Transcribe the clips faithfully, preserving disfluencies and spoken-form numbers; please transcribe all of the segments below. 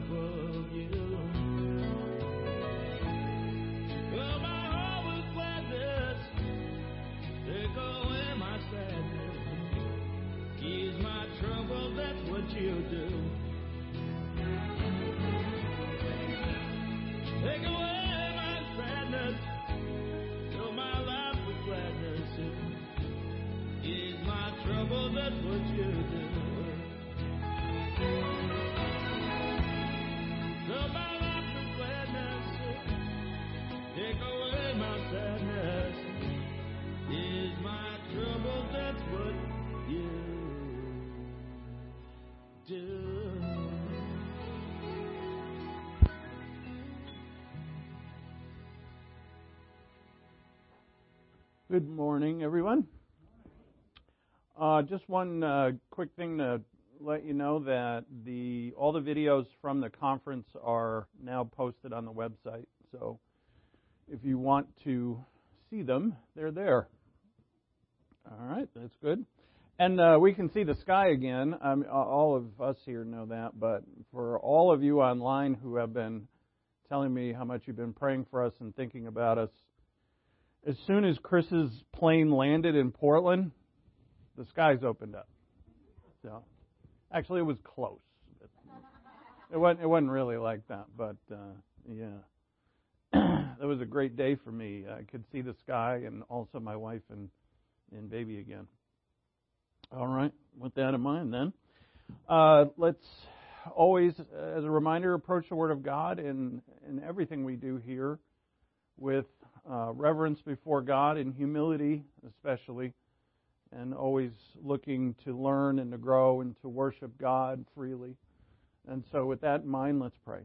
of you. Fill my heart with gladness, take away my sadness, ease my trouble, that's what you do. Take away my sadness, fill my life with gladness, ease my trouble, that's what you do. Fill my life with gladness, take away my sadness, ease my trouble, that's what you do. Good morning, everyone. Uh, just one uh, quick thing to let you know that the all the videos from the conference are now posted on the website. So if you want to see them, they're there. All right, that's good. And uh, we can see the sky again. Um, all of us here know that, but for all of you online who have been telling me how much you've been praying for us and thinking about us, as soon as Chris's plane landed in Portland, the skies opened up. So, actually, it was close. It wasn't. It wasn't really like that, but uh, yeah, that was a great day for me. I could see the sky and also my wife and and baby again. All right. With that in mind, then, uh, let's always, as a reminder, approach the Word of God in in everything we do here with Uh, reverence before God and humility especially, and always looking to learn and to grow and to worship God freely. And so with that in mind, let's pray.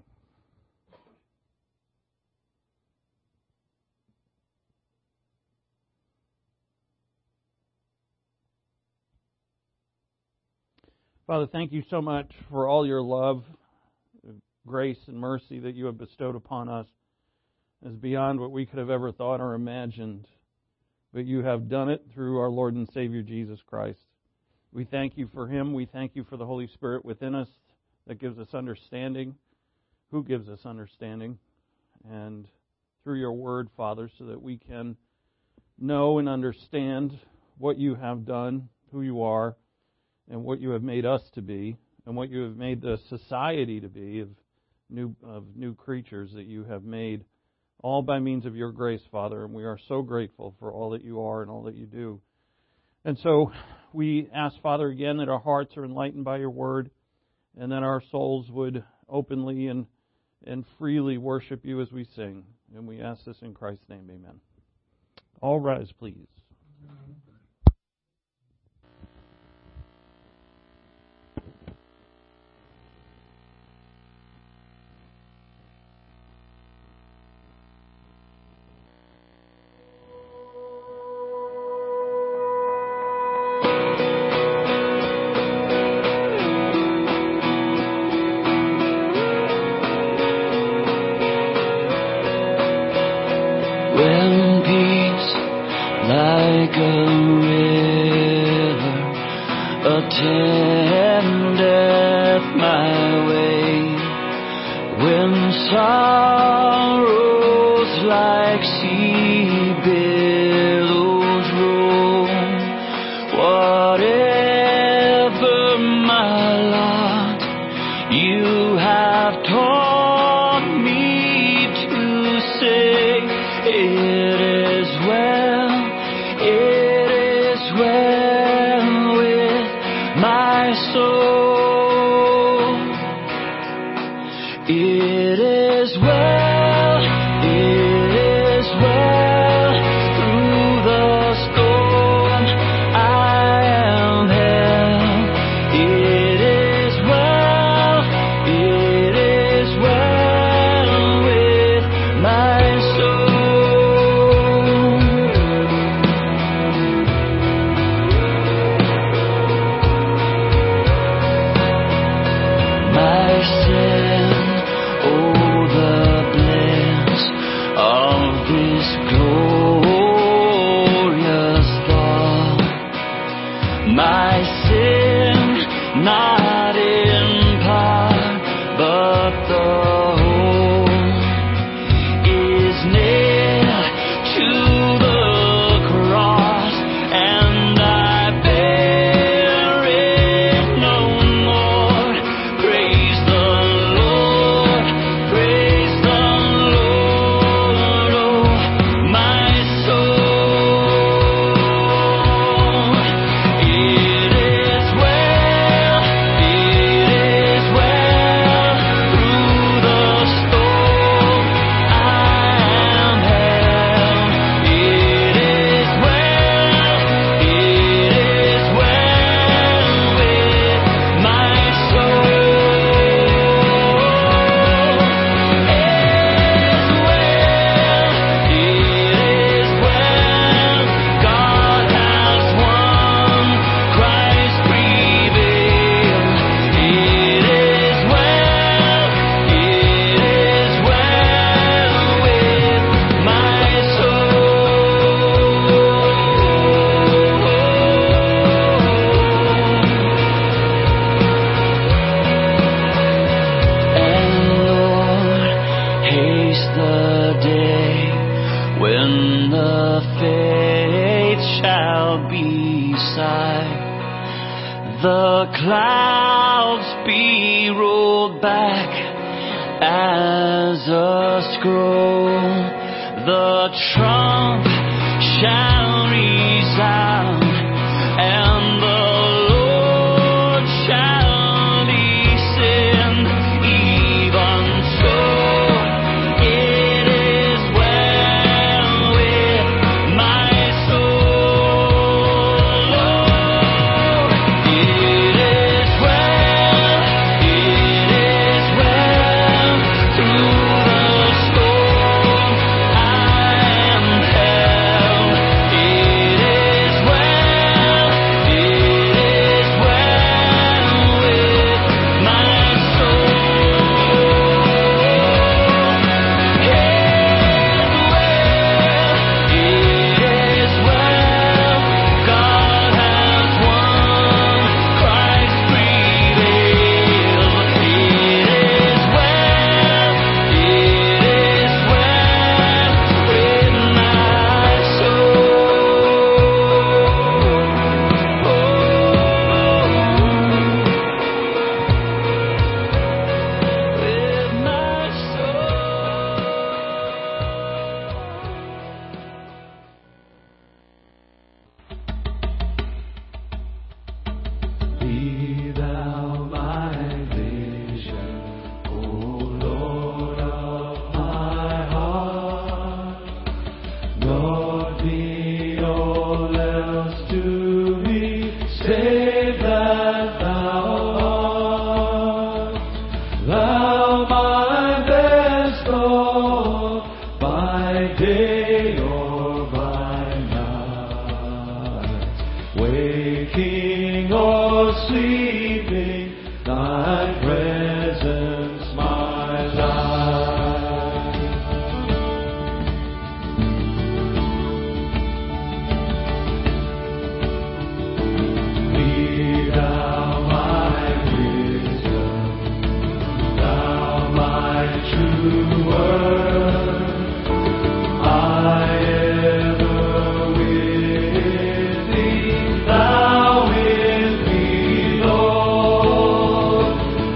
Father, thank you so much for all your love, grace, and mercy that you have bestowed upon us. Is beyond what we could have ever thought or imagined. But you have done it through our Lord and Savior Jesus Christ. We thank you for Him. We thank you for the Holy Spirit within us that gives us understanding. Who gives us understanding? And through your Word, Father, so that we can know and understand what you have done, who you are, and what you have made us to be, and what you have made the society to be of new of new creatures that you have made. All by means of your grace, Father, and we are so grateful for all that you are and all that you do. And so we ask, Father, again, that our hearts are enlightened by your word, and that our souls would openly and, and freely worship you as we sing. And we ask this in Christ's name, amen. All rise, please. attendeth my way, when sorrows like sea billows roll, whatever my lot, you have taught me to say, it is well, it is well with my soul. It is well, it is well, through the storm I am held. It is well, it is well with my soul. My sin, oh, the bliss of this glorious thought. My sin, not in part, but the the clouds be rolled back as a scroll. The trump shall resound, and the Lord shall descend. Even so, it is well with my soul. Lord, it is well, it is well through the storm and hell. It is well, it is well with my soul. It is well, God has won, Christ prevailed. It is well, it is well with my Be thou my vision, O Lord of my heart. Lord, be all else to me, save that thou art. Thou my best Lord, by day or by night, waking or sleeping, thy presence my life. Be thou my wisdom, thou my true word. I ever with thee, thou with me, Lord.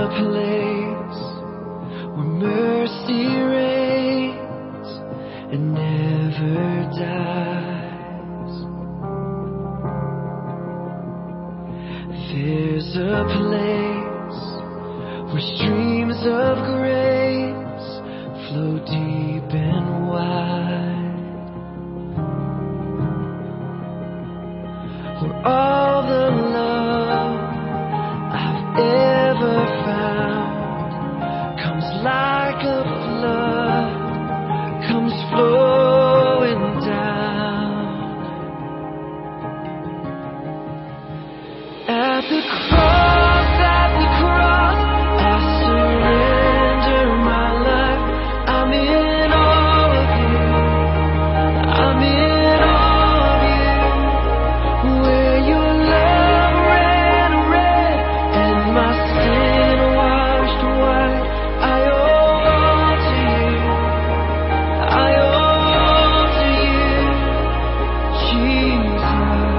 place where mercy reigns and never dies. There's a place where streams of grace flow deep and wide, where all the love I've ever found comes like a flood, comes flowing down. At the cross, at the cross, I surrender my life. I'm in all of you. I'm in all of you. Where your love ran red and my sin washed white. I owe all to you. I owe all to you, Jesus.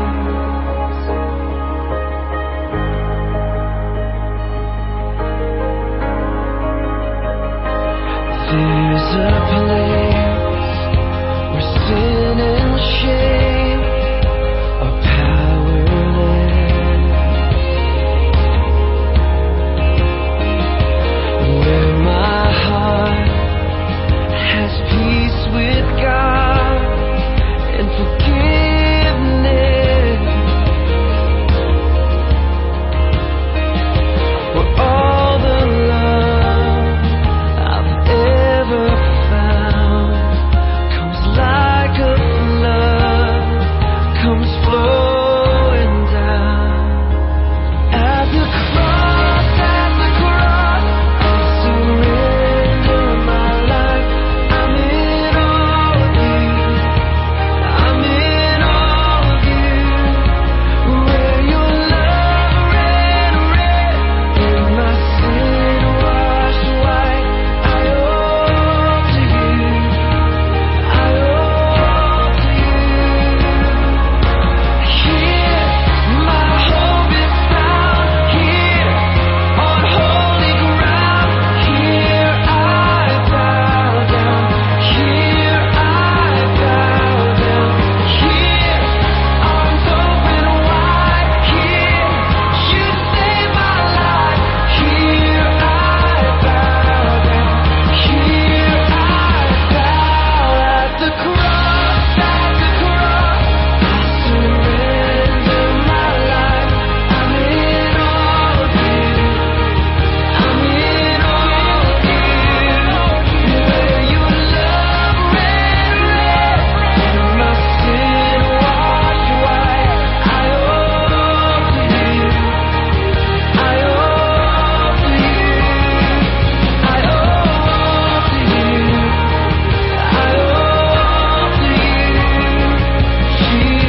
There's a place where sin and shame are powerless, where my heart has peace with God and forgiveness, where all the love I've ever found comes like a flood, comes flowing down. At the cross, at the cross, I surrender my life. I'm in all of you. I'm in all of you. Where your love ran red and my sin washed white. I owe to you. I owe to you. Here, my hope is found. Here, on holy ground. Here I bow down. Here I bow down. Here, arms open wide. Here, you save my life. Here I bow down. Here I bow at the cross, at the cross. I surrender my life. I'm in all of you. I'm in all of you. Where your love ran red and my sin washed white. I owe to you. I owe to you. I owe to you. I owe to you,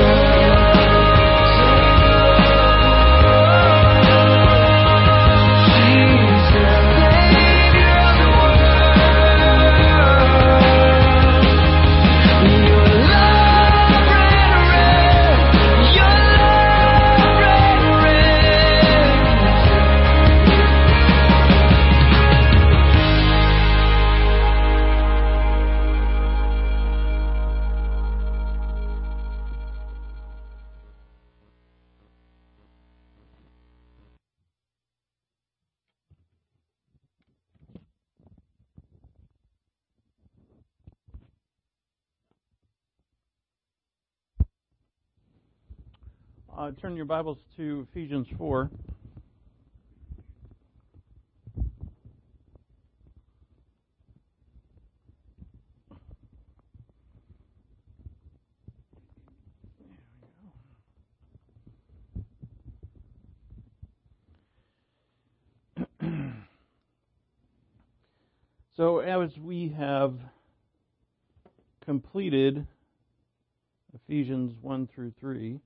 Jesus. Savior of the world. Your love ran red. Your love ran red. Uh, turn your Bibles to Ephesians four. So as we have completed Ephesians one through three,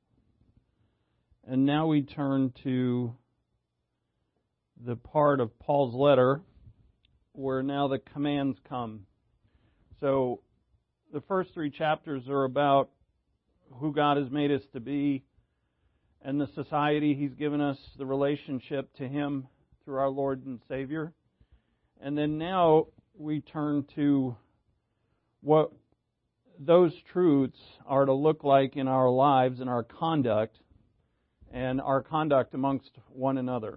and now we turn to the part of Paul's letter where now the commands come. So the first three chapters are about who God has made us to be and the society He's given us, the relationship to Him through our Lord and Savior. And then now we turn to what those truths are to look like in our lives and our conduct and our conduct amongst one another.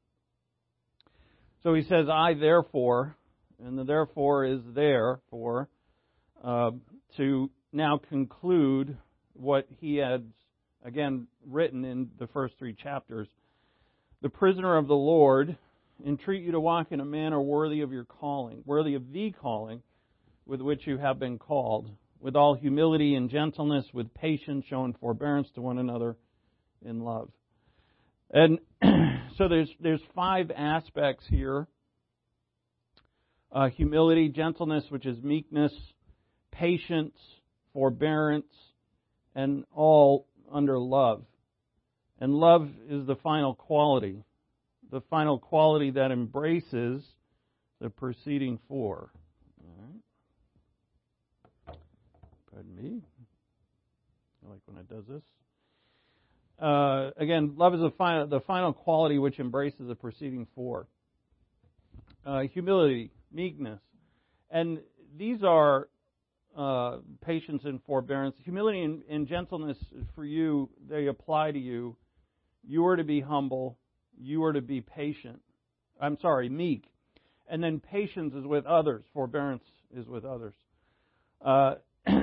So he says, I therefore, and the therefore is there for, uh, to now conclude what he had, again, written in the first three chapters. The prisoner of the Lord, entreat you to walk in a manner worthy of your calling, worthy of the calling with which you have been called, with all humility and gentleness, with patience, showing forbearance to one another in love. And so there's there's five aspects here. Uh, humility, gentleness, which is meekness, patience, forbearance, and all under love. And love is the final quality, the final quality that embraces the preceding four. All right. Pardon me. I like when it does this. Uh, again, love is the final, the final quality which embraces the preceding four. Uh, humility, meekness. And these are uh, patience and forbearance. Humility and, and gentleness for you, they apply to you. You are to be humble. You are to be patient. I'm sorry, meek. And then patience is with others. Forbearance is with others. Uh,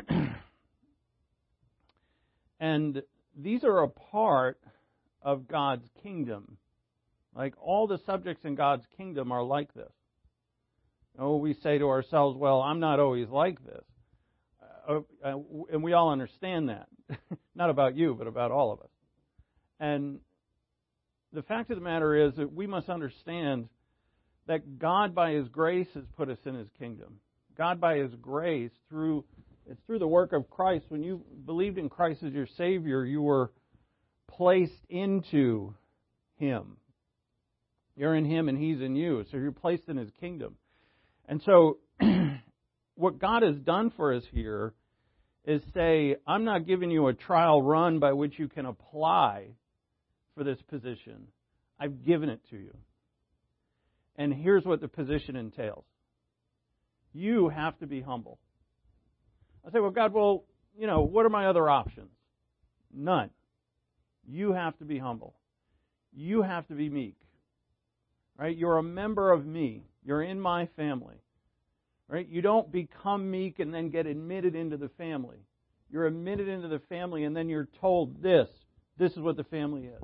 and these are a part of God's kingdom. Like all the subjects in God's kingdom are like this. Oh, we say to ourselves, well, I'm not always like this. Uh, uh, and we all understand that. Not about you, but about all of us. And the fact of the matter is that we must understand that God, by His grace, has put us in His kingdom. God, by His grace, through it's through the work of Christ. When you believed in Christ as your Savior, you were placed into Him. You're in Him and He's in you. So you're placed in His kingdom. And so what God has done for us here is say, I'm not giving you a trial run by which you can apply for this position. I've given it to you. And here's what the position entails. You have to be humble. I say, well, God, well, you know, what are my other options? None. You have to be humble. You have to be meek. Right? You're a member of me. You're in my family. Right? You don't become meek and then get admitted into the family. You're admitted into the family and then you're told this. This is what the family is.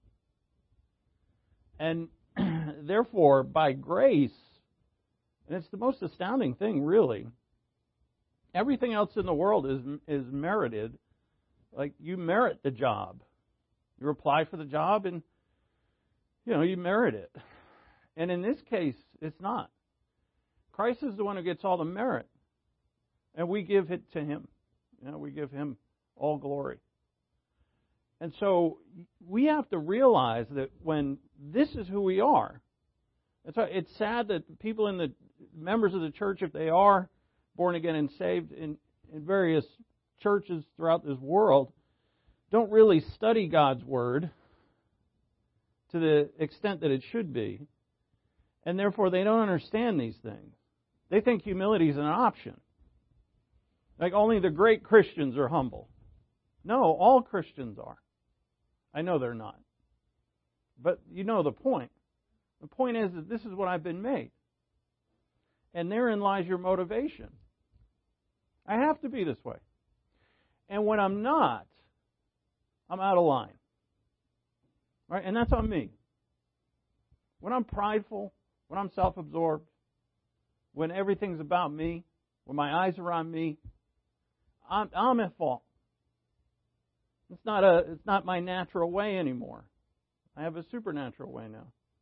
And therefore, by grace, and it's the most astounding thing, really, everything else in the world is is merited. Like, you merit the job. You apply for the job and, you know, you merit it. And in this case, it's not. Christ is the one who gets all the merit. And we give it to Him. You know, we give Him all glory. And so we have to realize that when this is who we are, it's, it's sad that people in the members of the church, if they are born again and saved in, in various churches throughout this world, don't really study God's Word to the extent that it should be. And therefore they don't understand these things. They think humility is an option. Like only the great Christians are humble. No, all Christians are. I know they're not. But you know the point. The point is that this is what I've been made. And therein lies your motivation. I have to be this way. And when I'm not, I'm out of line. Right? And that's on me. When I'm prideful, when I'm self-absorbed, when everything's about me, when my eyes are on me, I'm, I'm at fault. It's not a. It's not my natural way anymore. I have a supernatural way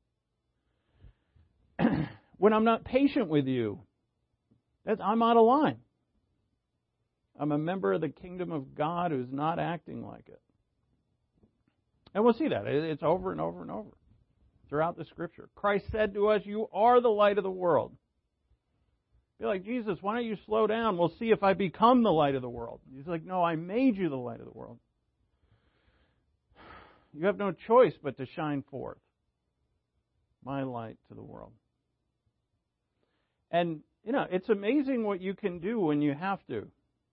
now. When I'm not patient with you, that's, I'm out of line. I'm a member of the kingdom of God who's not acting like it. And we'll see that. It's over and over and over throughout the Scripture. Christ said to us, you are the light of the world. Be like, Jesus, why don't you slow down? We'll see if I become the light of the world. He's like, no, I made you the light of the world. You have no choice but to shine forth. My light to the world. And, you know, it's amazing what you can do when you have to.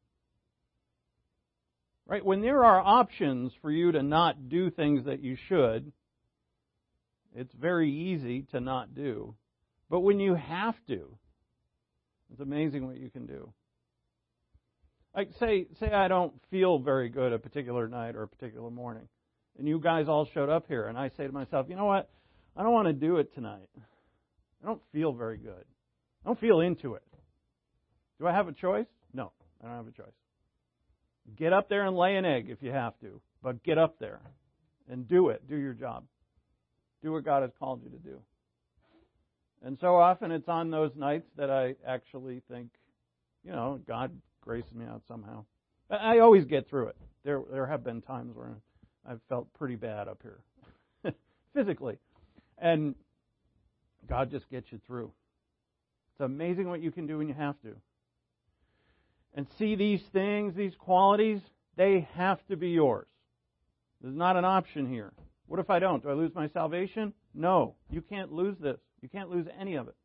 Right? When there are options for you to not do things that you should, it's very easy to not do. But when you have to, it's amazing what you can do. Like, say, say I don't feel very good a particular night or a particular morning, and you guys all showed up here, and I say to myself, you know what? I don't want to do it tonight. I don't feel very good. I don't feel into it. Do I have a choice? No, I don't have a choice. Get up there and lay an egg if you have to, but get up there and do it. Do your job. Do what God has called you to do. And so often it's on those nights that I actually think, you know, God graces me out somehow. I always get through it. There there have been times where I've felt pretty bad up here, physically. And God just gets you through. It's amazing what you can do when you have to. And see, these things, these qualities, they have to be yours. There's not an option here. What if I don't? Do I lose my salvation? No. You can't lose this. You can't lose any of it.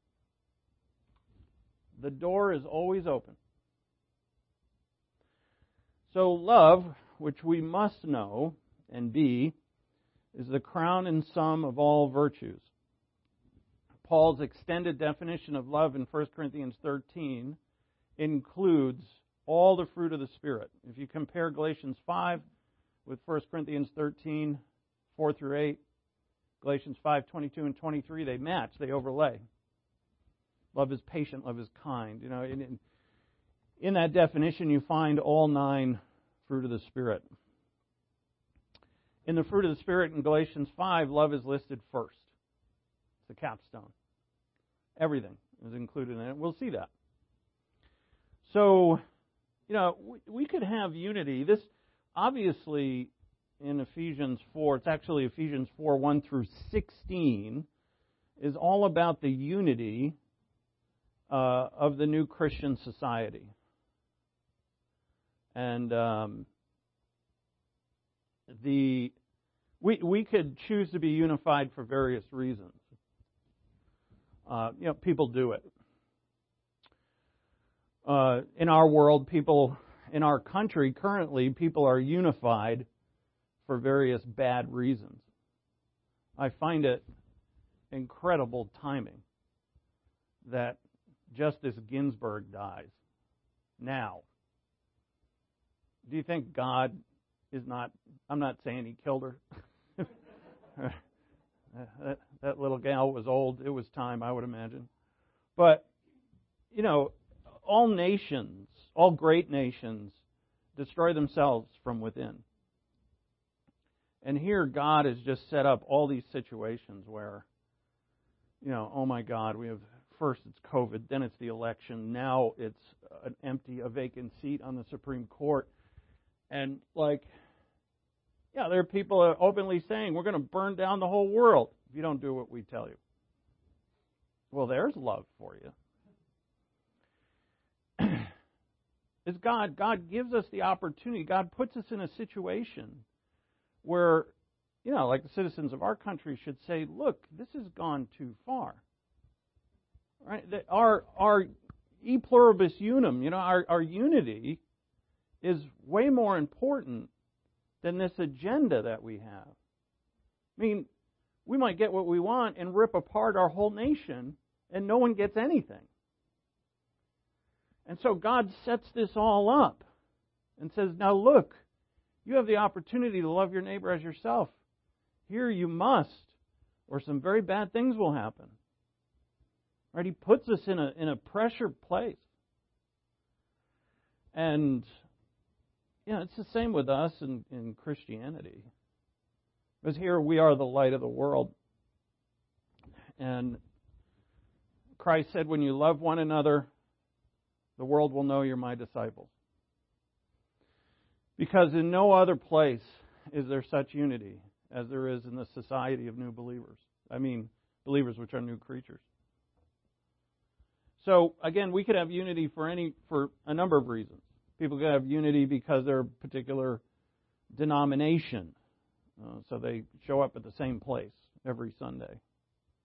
The door is always open. So love, which we must know and be, is the crown and sum of all virtues. Paul's extended definition of love in First Corinthians thirteen includes all the fruit of the Spirit. If you compare Galatians five with First Corinthians thirteen, four through eight, Galatians five, twenty-two and twenty-three, they match, they overlay. Love is patient, love is kind. You know, in, in, in that definition you find all nine fruit of the Spirit. In the fruit of the Spirit in Galatians five, love is listed first. It's the capstone. Everything is included in it. We'll see that. So, you know, we, we could have unity. This, obviously, in Ephesians four, it's actually Ephesians four, one through sixteen, is all about the unity uh, of the new Christian society. And um, the we we could choose to be unified for various reasons. Uh, you know, people do it. Uh, in our world, people, in our country currently, people are unified for various bad reasons. I find it incredible timing that Justice Ginsburg dies now. Do you think God is not, I'm not saying he killed her. that, that little gal was old. It was time, I would imagine. But, you know, all nations, all great nations, destroy themselves from within. And here God has just set up all these situations where, you know, oh my God, we have, first it's COVID, then it's the election, now it's an empty, a vacant seat on the Supreme Court. And like, yeah, there are people openly saying, we're going to burn down the whole world if you don't do what we tell you. Well, there's love for you. Is God, God gives us the opportunity. God puts us in a situation where, you know, like the citizens of our country should say, look, this has gone too far. Right? That our our e pluribus unum, you know, our, our unity is way more important than this agenda that we have. I mean, we might get what we want and rip apart our whole nation and no one gets anything. And so God sets this all up and says, now look, you have the opportunity to love your neighbor as yourself. Here you must, or some very bad things will happen. Right? He puts us in a in a pressure place. And, you know, it's the same with us in, in Christianity. Because here we are the light of the world. And Christ said, when you love one another, the world will know you're my disciples. Because in no other place is there such unity as there is in the society of new believers. I mean, believers which are new creatures. So, again, we could have unity for any for a number of reasons. People could have unity because they're a particular denomination. Uh, so they show up at the same place every Sunday.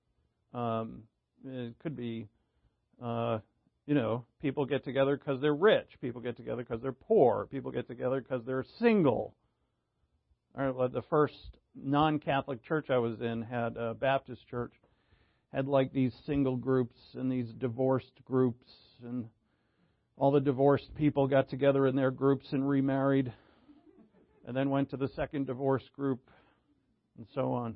Um, it could be, uh, you know, people get together because they're rich. People get together because they're poor. People get together because they're single. All right, well, the first non-Catholic church I was in had a Baptist church, had like these single groups and these divorced groups, and all the divorced people got together in their groups and remarried, and then went to the second divorce group, and so on.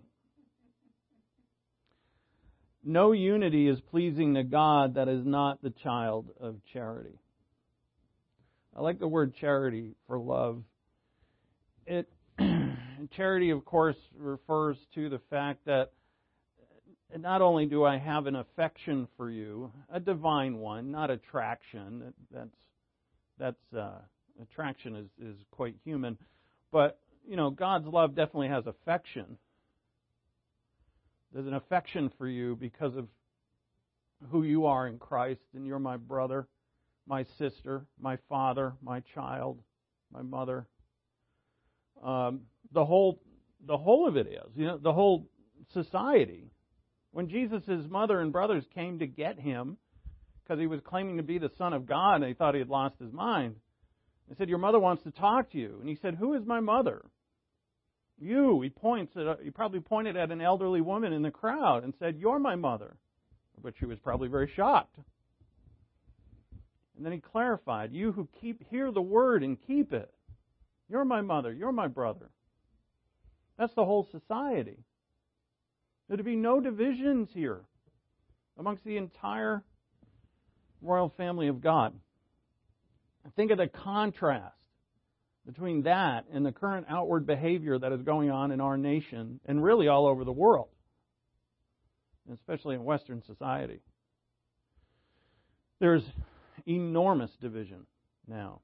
No unity is pleasing to God that is not the child of charity. I like the word charity for love. It charity, of course, refers to the fact that not only do I have an affection for you, a divine one, not attraction. That's that's uh, attraction is, is quite human, but you know, God's love definitely has affection. There's an affection for you because of who you are in Christ, and you're my brother, my sister, my father, my child, my mother. Um, the whole, the whole of it is, you know, the whole society. When Jesus' mother and brothers came to get him because he was claiming to be the Son of God, and they thought he had lost his mind, they said, "Your mother wants to talk to you." And he said, "Who is my mother?" You. He points at. He probably pointed at an elderly woman in the crowd and said, "You're my mother," but she was probably very shocked. And then he clarified, "You who keep hear the word and keep it. You're my mother. You're my brother." That's the whole society. There to be no divisions here amongst the entire royal family of God. Think of the contrast between that and the current outward behavior that is going on in our nation and really all over the world, especially in Western society. There's enormous division now.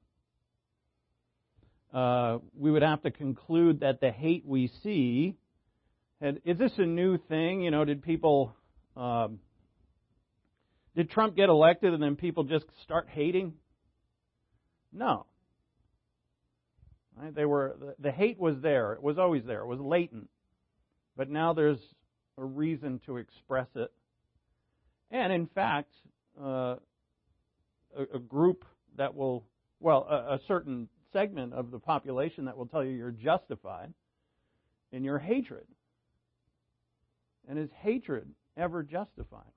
Uh, we would have to conclude that the hate we see, and is this a new thing? You know, did people, um, did Trump get elected and then people just start hating? No. Right? They were the, the hate was there. It was always there. It was latent. But now there's a reason to express it. And in fact, uh, a, a group that will, well, a, a certain segment of the population that will tell you you're justified in your hatred. And is hatred ever justified?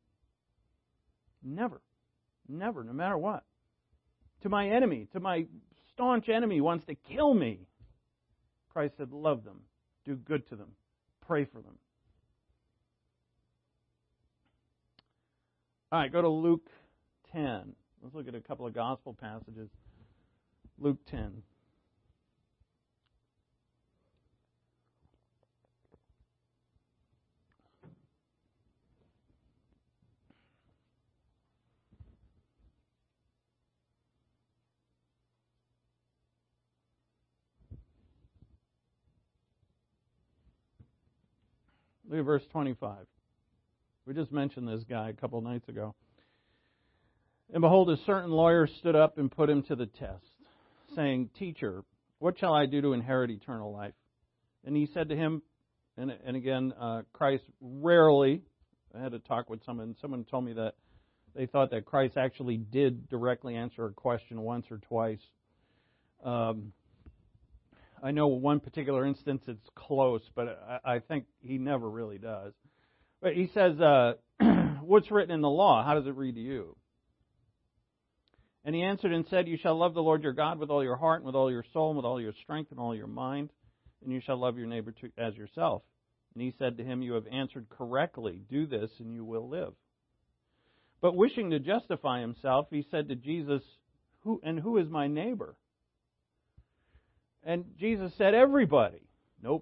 Never. Never, no matter what. To my enemy, to my staunch enemy who wants to kill me, Christ said, love them, do good to them, pray for them. All right, go to Luke ten. Let's look at a couple of gospel passages. Luke ten. Look at verse twenty-five. We just mentioned this guy a couple nights ago. And behold, a certain lawyer stood up and put him to the test, saying, "Teacher, what shall I do to inherit eternal life?" And he said to him, and, and again, uh, Christ rarely, I had to talk with someone, someone told me that they thought that Christ actually did directly answer a question once or twice. Um, I know one particular instance it's close, but I, I think he never really does. But he says, uh, what's written in the law? How does it read to you? And he answered and said, "You shall love the Lord your God with all your heart and with all your soul and with all your strength and all your mind, and you shall love your neighbor to, as yourself." And he said to him, "You have answered correctly. Do this and you will live." But wishing to justify himself, he said to Jesus, "Who and who is my neighbor?" And Jesus said, "Everybody." Nope.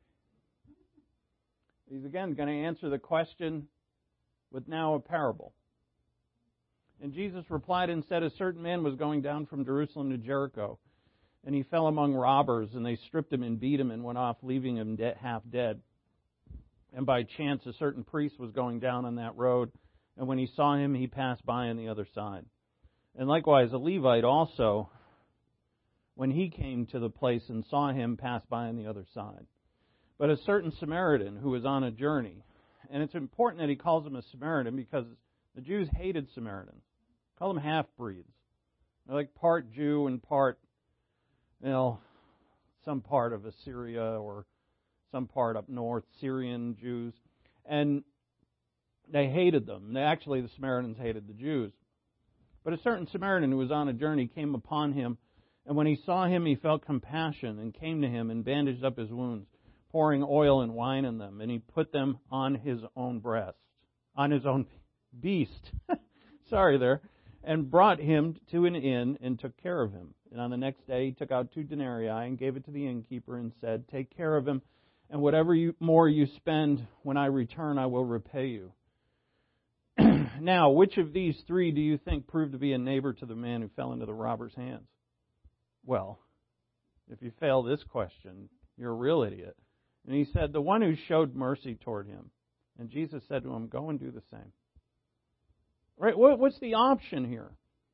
He's again going to answer the question with now a parable. And Jesus replied and said, "A certain man was going down from Jerusalem to Jericho, and he fell among robbers, and they stripped him and beat him and went off, leaving him de- half dead. And by chance a certain priest was going down on that road, and when he saw him, he passed by on the other side. And likewise a Levite also, when he came to the place and saw him, passed by on the other side. But a certain Samaritan who was on a journey And it's important that he calls him a Samaritan because the Jews hated Samaritans. Call them half-breeds. They're like part Jew and part, you know, some part of Assyria or some part up north, Syrian Jews. And they hated them. They, actually, the Samaritans hated the Jews. But a certain Samaritan who was on a journey came upon him, and when he saw him, he felt compassion and came to him and bandaged up his wounds, pouring oil and wine in them, and he put them on his own breast, on his own beast. Sorry there. And brought him to an inn and took care of him. And on the next day he took out two denarii and gave it to the innkeeper and said, "Take care of him, and whatever you, more you spend, when I return I will repay you." Now, which of these three do you think proved to be a neighbor to the man who fell into the robber's hands? Well, if you fail this question, you're a real idiot. And he said, "The one who showed mercy toward him." And Jesus said to him, "Go and do the same." Right? What's the option here?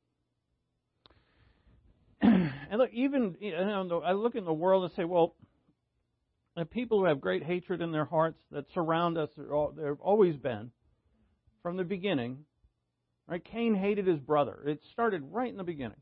And look, even you know, I look in the world and say, well, the people who have great hatred in their hearts that surround us, they've always been from the beginning. Right? Cain hated his brother. It started right in the beginning.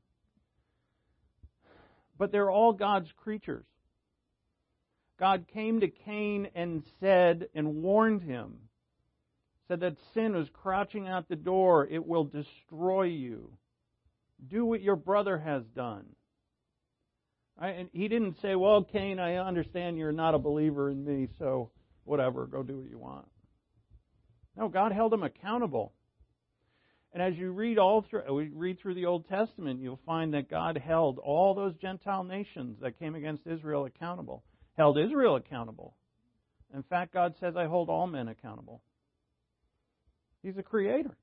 But they're all God's creatures. God came to Cain and said and warned him, said that sin was crouching out the door. It will destroy you. Do what your brother has done. Right? And he didn't say, well, Cain, I understand you're not a believer in me, so whatever, go do what you want. No, God held him accountable. And as you read all through, we read through the Old Testament, you'll find that God held all those Gentile nations that came against Israel accountable. Held Israel accountable. In fact, God says, I hold all men accountable. He's a creator.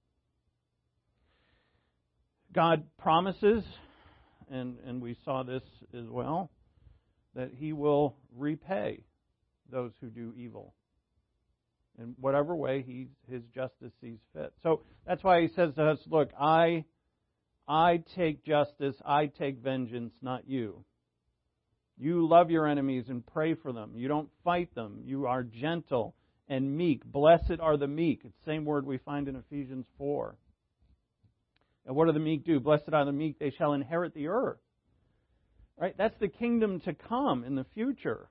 God promises, and, and we saw this as well, that He will repay those who do evil in whatever way he, His justice sees fit. So that's why He says to us, look, I, I take justice, I take vengeance, not you. You love your enemies and pray for them. You don't fight them. You are gentle and meek. Blessed are the meek. It's the same word we find in Ephesians four. And what do the meek do? Blessed are the meek, they shall inherit the earth. Right? That's the kingdom to come in the future.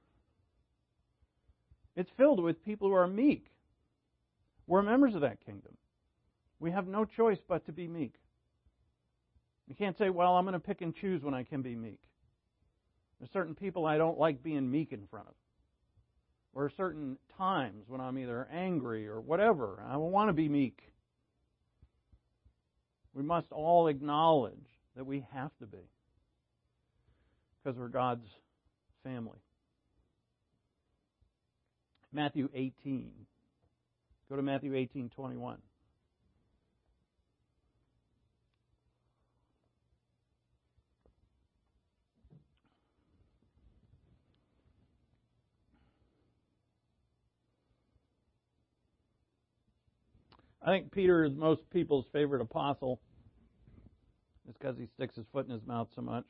It's filled with people who are meek. We're members of that kingdom. We have no choice but to be meek. You can't say, well, I'm going to pick and choose when I can be meek. There's certain people I don't like being meek in front of. Or certain times when I'm either angry or whatever. I want to be meek. We must all acknowledge that we have to be. Because we're God's family. Matthew eighteen. Go to Matthew eighteen twenty-one. I think Peter is most people's favorite apostle. It's because he sticks his foot in his mouth so much.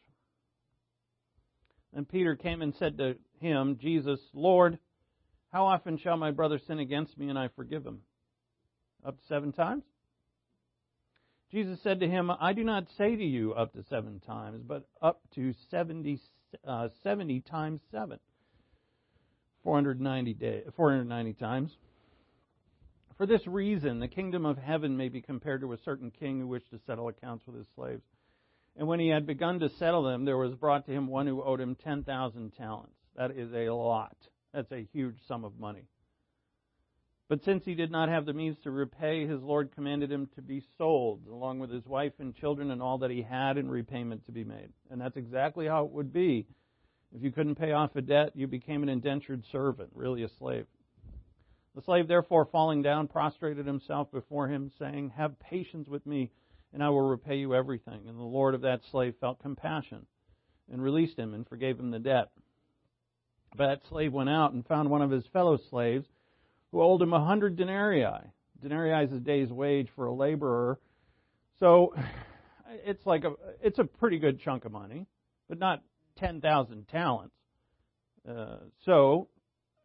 And Peter came and said to him, Jesus, Lord, how often shall my brother sin against me and I forgive him? Up to seven times? Jesus said to him, I do not say to you up to seven times, but up to seventy, uh, seventy times seven. four hundred ninety day, four hundred ninety times. For this reason, the kingdom of heaven may be compared to a certain king who wished to settle accounts with his slaves. And when he had begun to settle them, there was brought to him one who owed him ten thousand talents. That is a lot. That's a huge sum of money. But since he did not have the means to repay, his Lord commanded him to be sold, along with his wife and children and all that he had, in repayment to be made. And that's exactly how it would be. If you couldn't pay off a debt, you became an indentured servant, really a slave. The slave, therefore, falling down, prostrated himself before him, saying, have patience with me, and I will repay you everything. And the Lord of that slave felt compassion, and released him, and forgave him the debt. But that slave went out and found one of his fellow slaves, who owed him a hundred denarii. Denarii is a day's wage for a laborer. So it's like a it's a pretty good chunk of money, but not ten thousand talents. Uh, so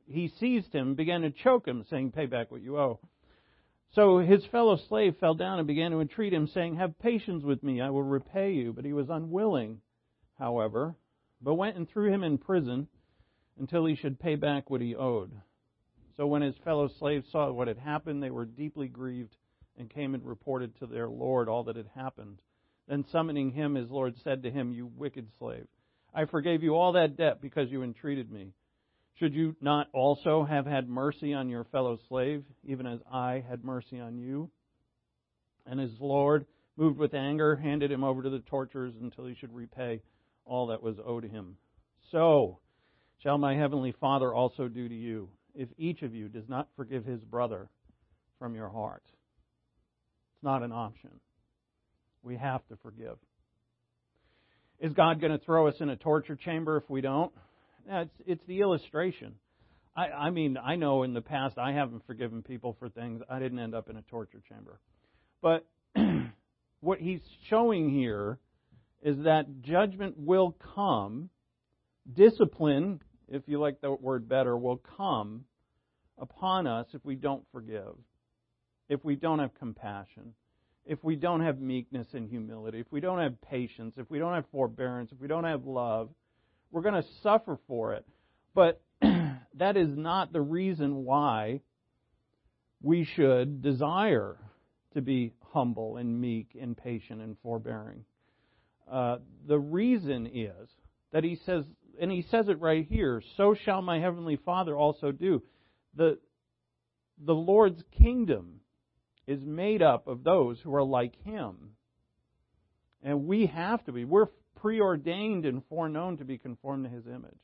he seized him, began to choke him, saying, "Pay back what you owe." So his fellow slave fell down and began to entreat him, saying, "Have patience with me, I will repay you." But he was unwilling, however, but went and threw him in prison until he should pay back what he owed. So when his fellow slaves saw what had happened, they were deeply grieved and came and reported to their Lord all that had happened. Then summoning him, his Lord said to him, "You wicked slave, I forgave you all that debt because you entreated me. Should you not also have had mercy on your fellow slave, even as I had mercy on you?" And his Lord, moved with anger, handed him over to the torturers until he should repay all that was owed him. So shall my heavenly Father also do to you, if each of you does not forgive his brother from your heart. It's not an option. We have to forgive. Is God going to throw us in a torture chamber if we don't? Yeah, it's, it's the illustration. I, I mean, I know in the past I haven't forgiven people for things. I didn't end up in a torture chamber. But what he's showing here is that judgment will come. Discipline, if you like the word better, will come upon us if we don't forgive, if we don't have compassion, if we don't have meekness and humility, if we don't have patience, if we don't have forbearance, if we don't have love. We're going to suffer for it. But that is not the reason why we should desire to be humble and meek and patient and forbearing. Uh, the reason is that he says, and he says it right here, "So shall my heavenly Father also do." The, the Lord's kingdom is made up of those who are like Him. And we have to be. We're preordained and foreknown to be conformed to His image.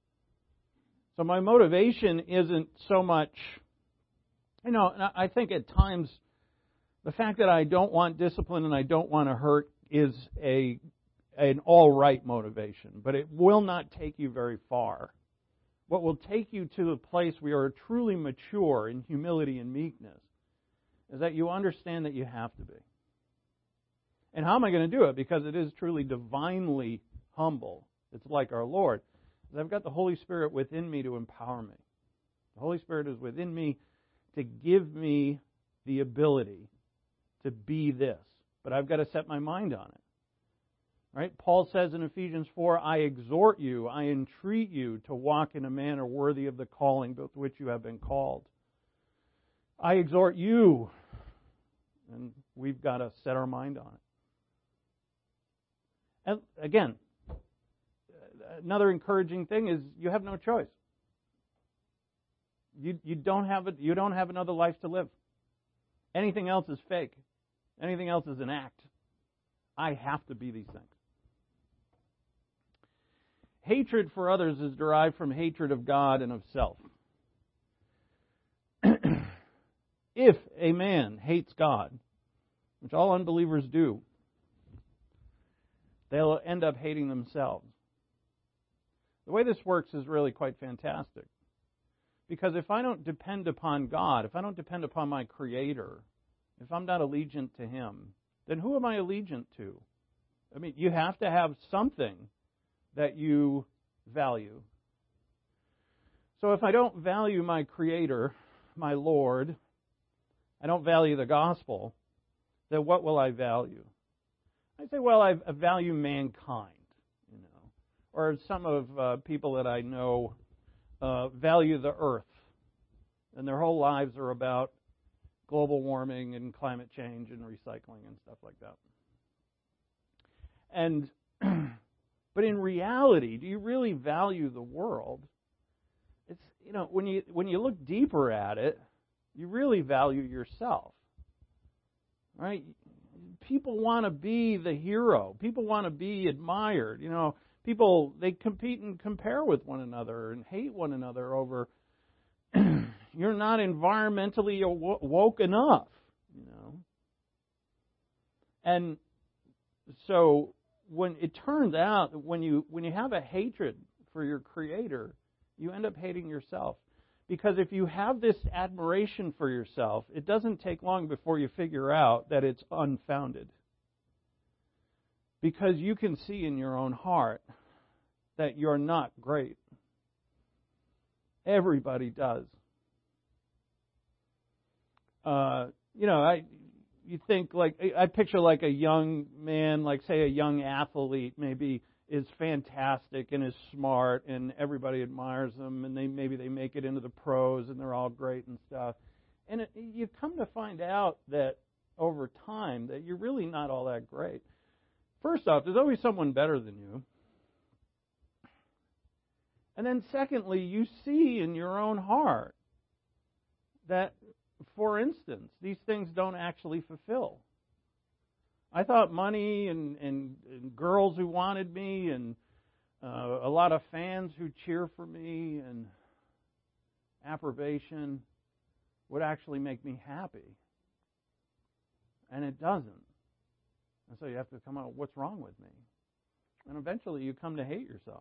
So my motivation isn't so much, you know, I think at times the fact that I don't want discipline and I don't want to hurt is a an all right motivation, but it will not take you very far. What will take you to the place where you are truly mature in humility and meekness is that you understand that you have to be. And how am I going to do it? Because it is truly divinely humble. It's like our Lord. I've got the Holy Spirit within me to empower me. The Holy Spirit is within me to give me the ability to be this. But I've got to set my mind on it. Right? Paul says in Ephesians four, "I exhort you, I entreat you to walk in a manner worthy of the calling to which you have been called." I exhort you. And we've got to set our mind on it. And again, another encouraging thing is you have no choice. You you don't have it. You don't have another life to live. Anything else is fake. Anything else is an act. I have to be these things. Hatred for others is derived from hatred of God and of self. If a man hates God, which all unbelievers do, they'll end up hating themselves. The way this works is really quite fantastic. Because if I don't depend upon God, if I don't depend upon my Creator, if I'm not allegiant to Him, then who am I allegiant to? I mean, you have to have something that you value. So if I don't value my Creator, my Lord, I don't value the gospel, then what will I value? I say, well, I value mankind, you know, or some of uh, people that I know uh, value the earth, and their whole lives are about global warming and climate change and recycling and stuff like that. And but in reality, do you really value the world? It's, you know, when you when you look deeper at it, you really value yourself, right? People want to be the hero. People want to be admired. You know, people, they compete and compare with one another and hate one another over you're not environmentally woke enough, you know. And so when it turns out that when you when you have a hatred for your Creator, you end up hating yourself. Because if you have this admiration for yourself, it doesn't take long before you figure out that it's unfounded. Because you can see in your own heart that you're not great. Everybody does. Uh, you know, I you think like I picture like a young man, like say a young athlete, maybe is fantastic and is smart, and everybody admires them, and they maybe they make it into the pros, and they're all great and stuff. And it, you come to find out that over time that you're really not all that great. First off, there's always someone better than you. And then secondly, you see in your own heart that, for instance, these things don't actually fulfill. I thought money and, and, and girls who wanted me and uh, a lot of fans who cheer for me and approbation would actually make me happy. And it doesn't. And so you have to come out, what's wrong with me? And eventually you come to hate yourself.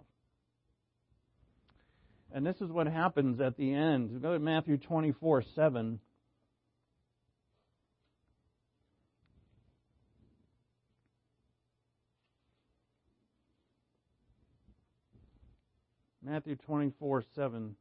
And this is what happens at the end. Go to Matthew twenty-four seven. Matthew twenty-four seven.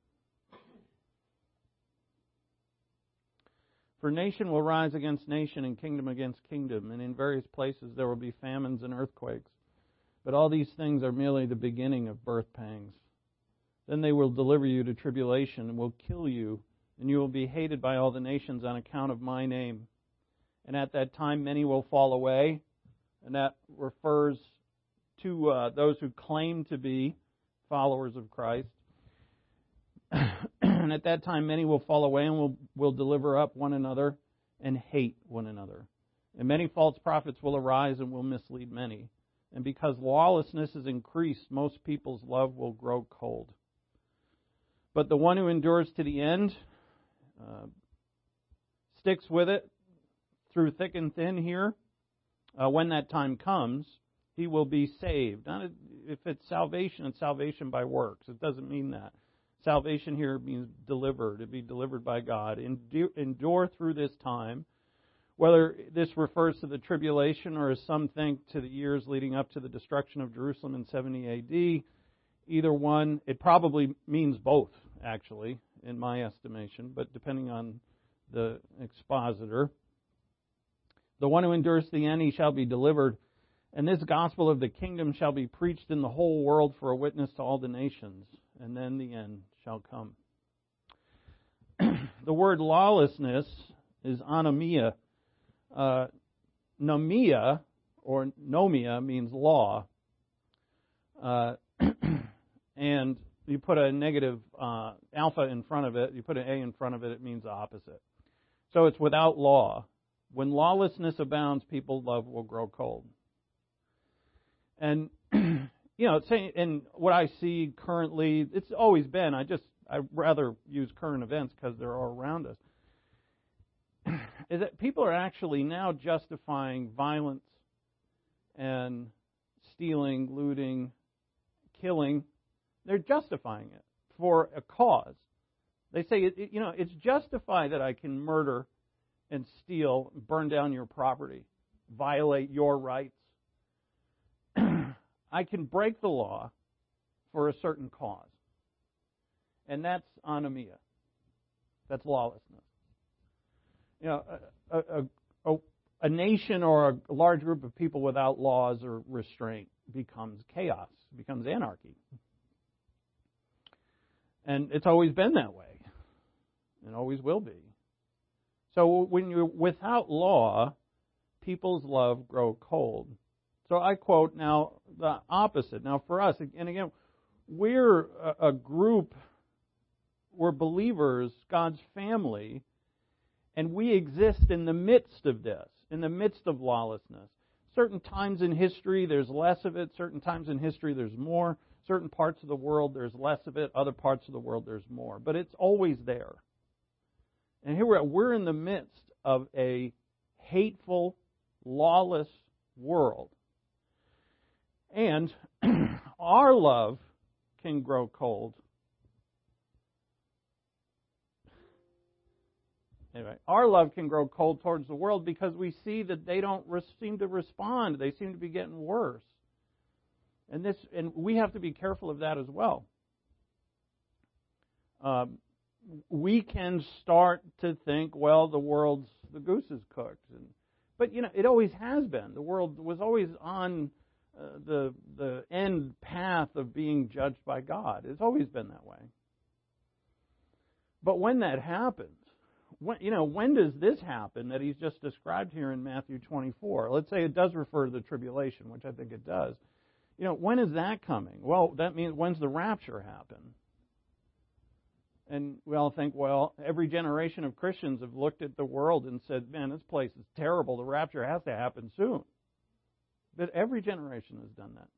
For nation will rise against nation and kingdom against kingdom, and in various places there will be famines and earthquakes. But all these things are merely the beginning of birth pangs. Then they will deliver you to tribulation and will kill you, and you will be hated by all the nations on account of my name. And at that time many will fall away, and that refers to uh, those who claim to be followers of Christ. And at that time many will fall away and will, will deliver up one another and hate one another. And many false prophets will arise and will mislead many. And because lawlessness is increased, most people's love will grow cold. But the one who endures to the end, uh, sticks with it through thick and thin here, uh, when that time comes, he will be saved. Not a, if it's salvation, it's salvation by works. It doesn't mean that. Salvation here means delivered, to be delivered by God. Endure, endure through this time. Whether this refers to the tribulation or, as some think, to the years leading up to the destruction of Jerusalem in seventy A D, either one, it probably means both, actually, in my estimation, but depending on the expositor. The one who endures to the end, he shall be delivered. And this gospel of the kingdom shall be preached in the whole world for a witness to all the nations, and then the end shall come. The word lawlessness is anomia. Uh, nomia, or nomia, means law. Uh, and you put a negative uh, alpha in front of it, you put an A in front of it, it means the opposite. So it's without law. When lawlessness abounds, people's love will grow cold. And, you know, saying, and what I see currently, it's always been, I just, I rather use current events because they're all around us, is that people are actually now justifying violence and stealing, looting, killing. They're justifying it for a cause. They say, it, it, you know, it's justified that I can murder and steal, burn down your property, violate your rights. I can break the law for a certain cause. And that's anomia. That's lawlessness. You know, a, a, a, a nation or a large group of people without laws or restraint becomes chaos, becomes anarchy. And it's always been that way. And always will be. So when you're without law, people's love grow cold. So I quote now the opposite. Now for us, and again, we're a, a group, we're believers, God's family, and we exist in the midst of this, in the midst of lawlessness. Certain times in history, there's less of it. Certain times in history, there's more. Certain parts of the world, there's less of it. Other parts of the world, there's more. But it's always there. And here we're at, we're in the midst of a hateful, lawless world. And our love can grow cold. Anyway, our love can grow cold towards the world because we see that they don't re- seem to respond. They seem to be getting worse. And this, and we have to be careful of that as well. Um, we can start to think, well, the world's, the goose is cooked. And, but, you know, it always has been. The world was always on uh, the the end path of being judged by God. It's always been that way. But when that happens, when, you know, when does this happen that he's just described here in Matthew twenty-four? Let's say it does refer to the tribulation, which I think it does. You know, when is that coming? Well, that means when's the rapture happen? And we all think, well, every generation of Christians have looked at the world and said, man, this place is terrible. The rapture has to happen soon. But every generation has done that.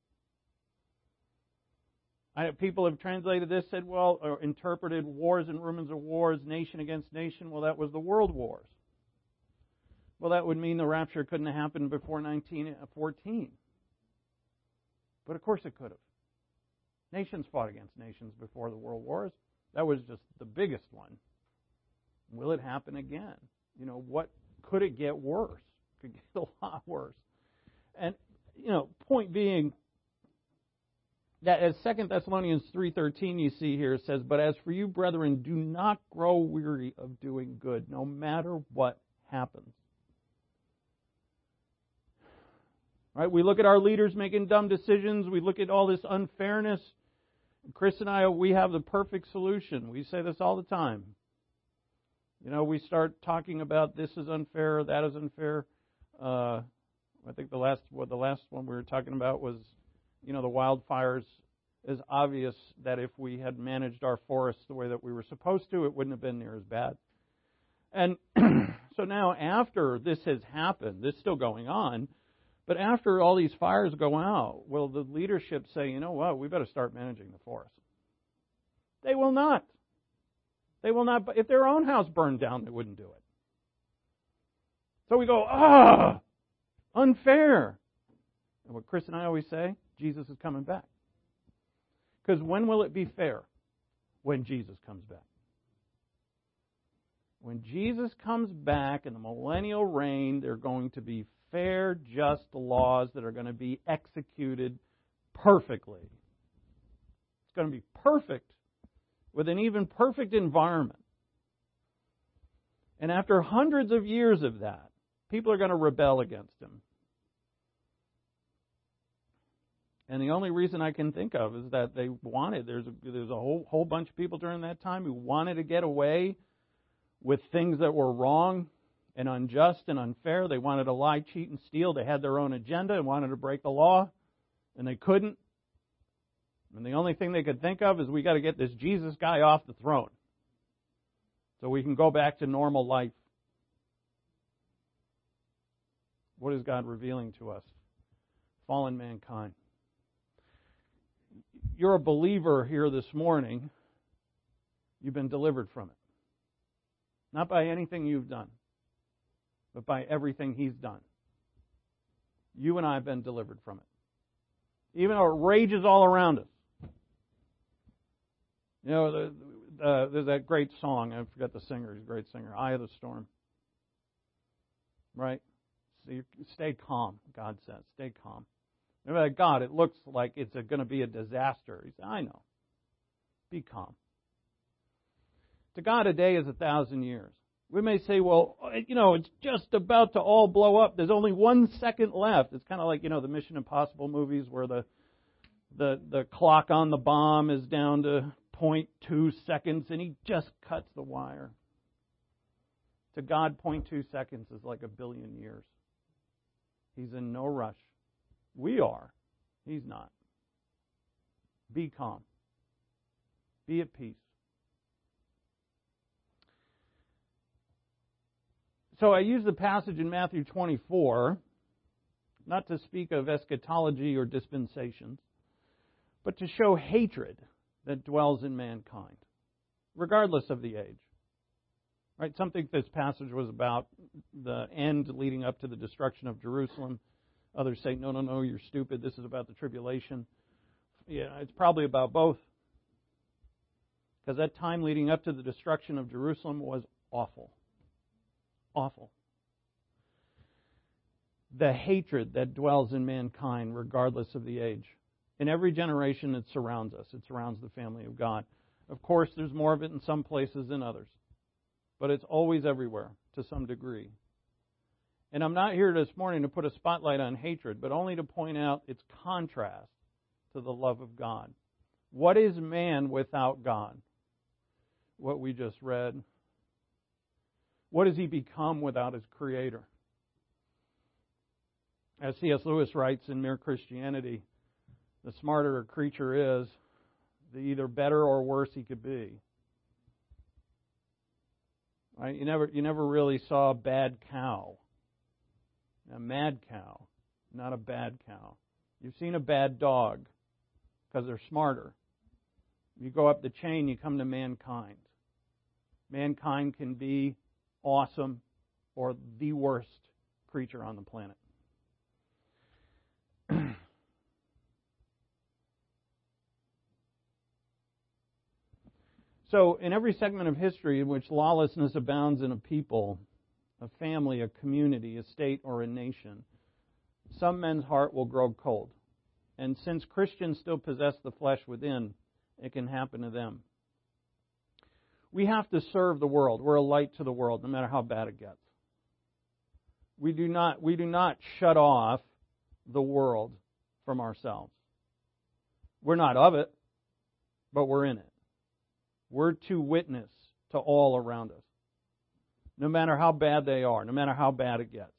I, people have translated this, said, well, or interpreted wars and rumors of wars, nation against nation. Well, that was the world wars. Well, that would mean the rapture couldn't have happened before nineteen fourteen. But of course it could have. Nations fought against nations before the world wars. That was just the biggest one. Will it happen again? You know, what could it get worse? It could get a lot worse. And, you know, point being that as Second Thessalonians three thirteen you see here, it says, but as for you, brethren, do not grow weary of doing good, no matter what happens. Right? We look at our leaders making dumb decisions. We look at all this unfairness. Chris and I, we have the perfect solution. We say this all the time. You know, we start talking about this is unfair, that is unfair. Uh, I think the last what the last one we were talking about was, you know, the wildfires. Is obvious that if we had managed our forests the way that we were supposed to, it wouldn't have been near as bad. And so now after this has happened, this is still going on, but after all these fires go out, will the leadership say, you know what, we better start managing the forest? They will not. They will not. If their own house burned down, they wouldn't do it. So we go, ah, unfair. And what Chris and I always say, Jesus is coming back. Because when will it be fair? When Jesus comes back. When Jesus comes back in the millennial reign, there are going to be fair, just laws that are going to be executed perfectly. It's going to be perfect with an even perfect environment. And after hundreds of years of that, people are going to rebel against him. And the only reason I can think of is that they wanted, there's a, there's a whole, whole bunch of people during that time who wanted to get away with things that were wrong and unjust and unfair. They wanted to lie, cheat, and steal. They had their own agenda and wanted to break the law, and they couldn't. And the only thing they could think of is we got to get this Jesus guy off the throne so we can go back to normal life. What is God revealing to us? Fallen mankind. You're a believer here this morning. You've been delivered from it. Not by anything you've done, but by everything He's done. You and I have been delivered from it. Even though it rages all around us. You know, the, the, there's that great song. I forgot the singer. He's a great singer. Eye of the Storm. Right? So you stay calm, God says. Stay calm. Remember that God, it looks like it's going to be a disaster. He said, I know. Be calm. To God, a day is a thousand years. We may say, well, you know, it's just about to all blow up. There's only one second left. It's kind of like, you know, the Mission Impossible movies where the the the clock on the bomb is down to zero point two seconds and he just cuts the wire. To God, zero point two seconds is like a billion years. He's in no rush. We are. He's not. Be calm. Be at peace. So I use the passage in Matthew twenty-four, not to speak of eschatology or dispensations, but to show hatred that dwells in mankind, regardless of the age. Right? Some think this passage was about the end leading up to the destruction of Jerusalem. Others say, no, no, no, you're stupid. This is about the tribulation. Yeah, it's probably about both. Because that time leading up to the destruction of Jerusalem was awful. Awful. The hatred that dwells in mankind, regardless of the age. In every generation, it surrounds us. It surrounds the family of God. Of course, there's more of it in some places than others. But it's always everywhere to some degree. And I'm not here this morning to put a spotlight on hatred, but only to point out its contrast to the love of God. What is man without God? What we just read. What does he become without his Creator? As C S Lewis writes in Mere Christianity, the smarter a creature is, the either better or worse he could be. Right? You never, you never really saw a bad cow. A mad cow, not a bad cow. You've seen a bad dog because they're smarter. You go up the chain, you come to mankind. Mankind can be awesome or the worst creature on the planet. So, in every segment of history in which lawlessness abounds in a people, a family, a community, a state, or a nation, some men's heart will grow cold. And since Christians still possess the flesh within, it can happen to them. We have to serve the world. We're a light to the world, no matter how bad it gets. We do not, we do not shut off the world from ourselves. We're not of it, but we're in it. We're to witness to all around us, no matter how bad they are, no matter how bad it gets.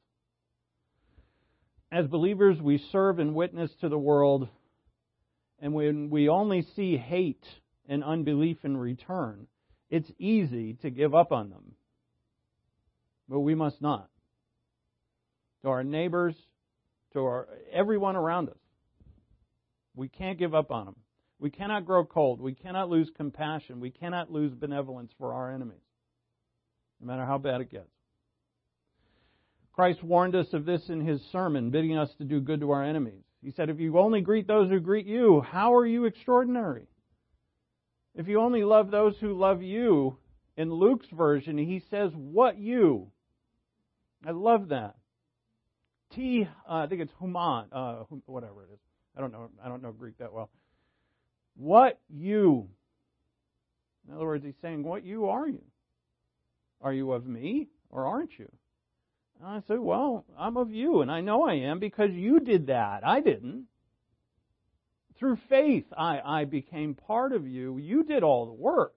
As believers, we serve and witness to the world, and when we only see hate and unbelief in return, it's easy to give up on them. But we must not. To our neighbors, to our everyone around us, we can't give up on them. We cannot grow cold. We cannot lose compassion. We cannot lose benevolence for our enemies, no matter how bad it gets. Christ warned us of this in His sermon, bidding us to do good to our enemies. He said, if you only greet those who greet you, how are you extraordinary? If you only love those who love you, in Luke's version, he says, what you? I love that. T, uh, I think it's human, uh, whatever it is. I don't know. I don't know Greek that well. What you? In other words, he's saying, what you are you? Are you of me or aren't you? And I said, well, I'm of you, and I know I am because you did that. I didn't. Through faith, I, I became part of you. You did all the work.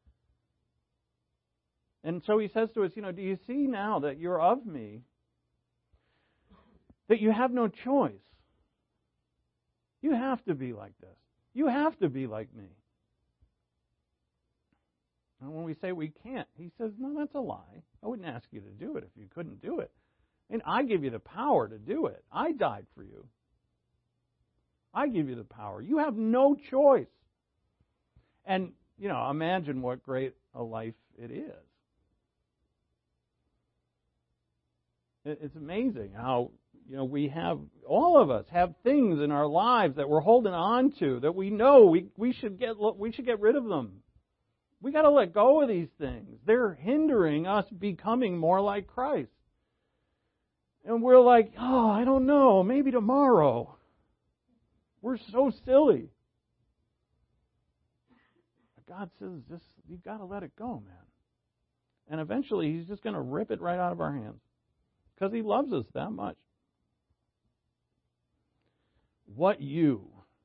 And so he says to us, you know, do you see now that you're of me, that you have no choice? You have to be like this. You have to be like me. And when we say we can't, he says, no, that's a lie. I wouldn't ask you to do it if you couldn't do it. And I give you the power to do it. I died for you. I give you the power. You have no choice. And, you know, imagine what great a life it is. It's amazing how, you know, we have, all of us have things in our lives that we're holding on to that we know we, we should get we should get rid of them. We got to let go of these things. They're hindering us becoming more like Christ. And we're like, oh, I don't know, maybe tomorrow. We're so silly. But God says, just you've got to let it go, man. And eventually He's just going to rip it right out of our hands. Because He loves us that much. What you?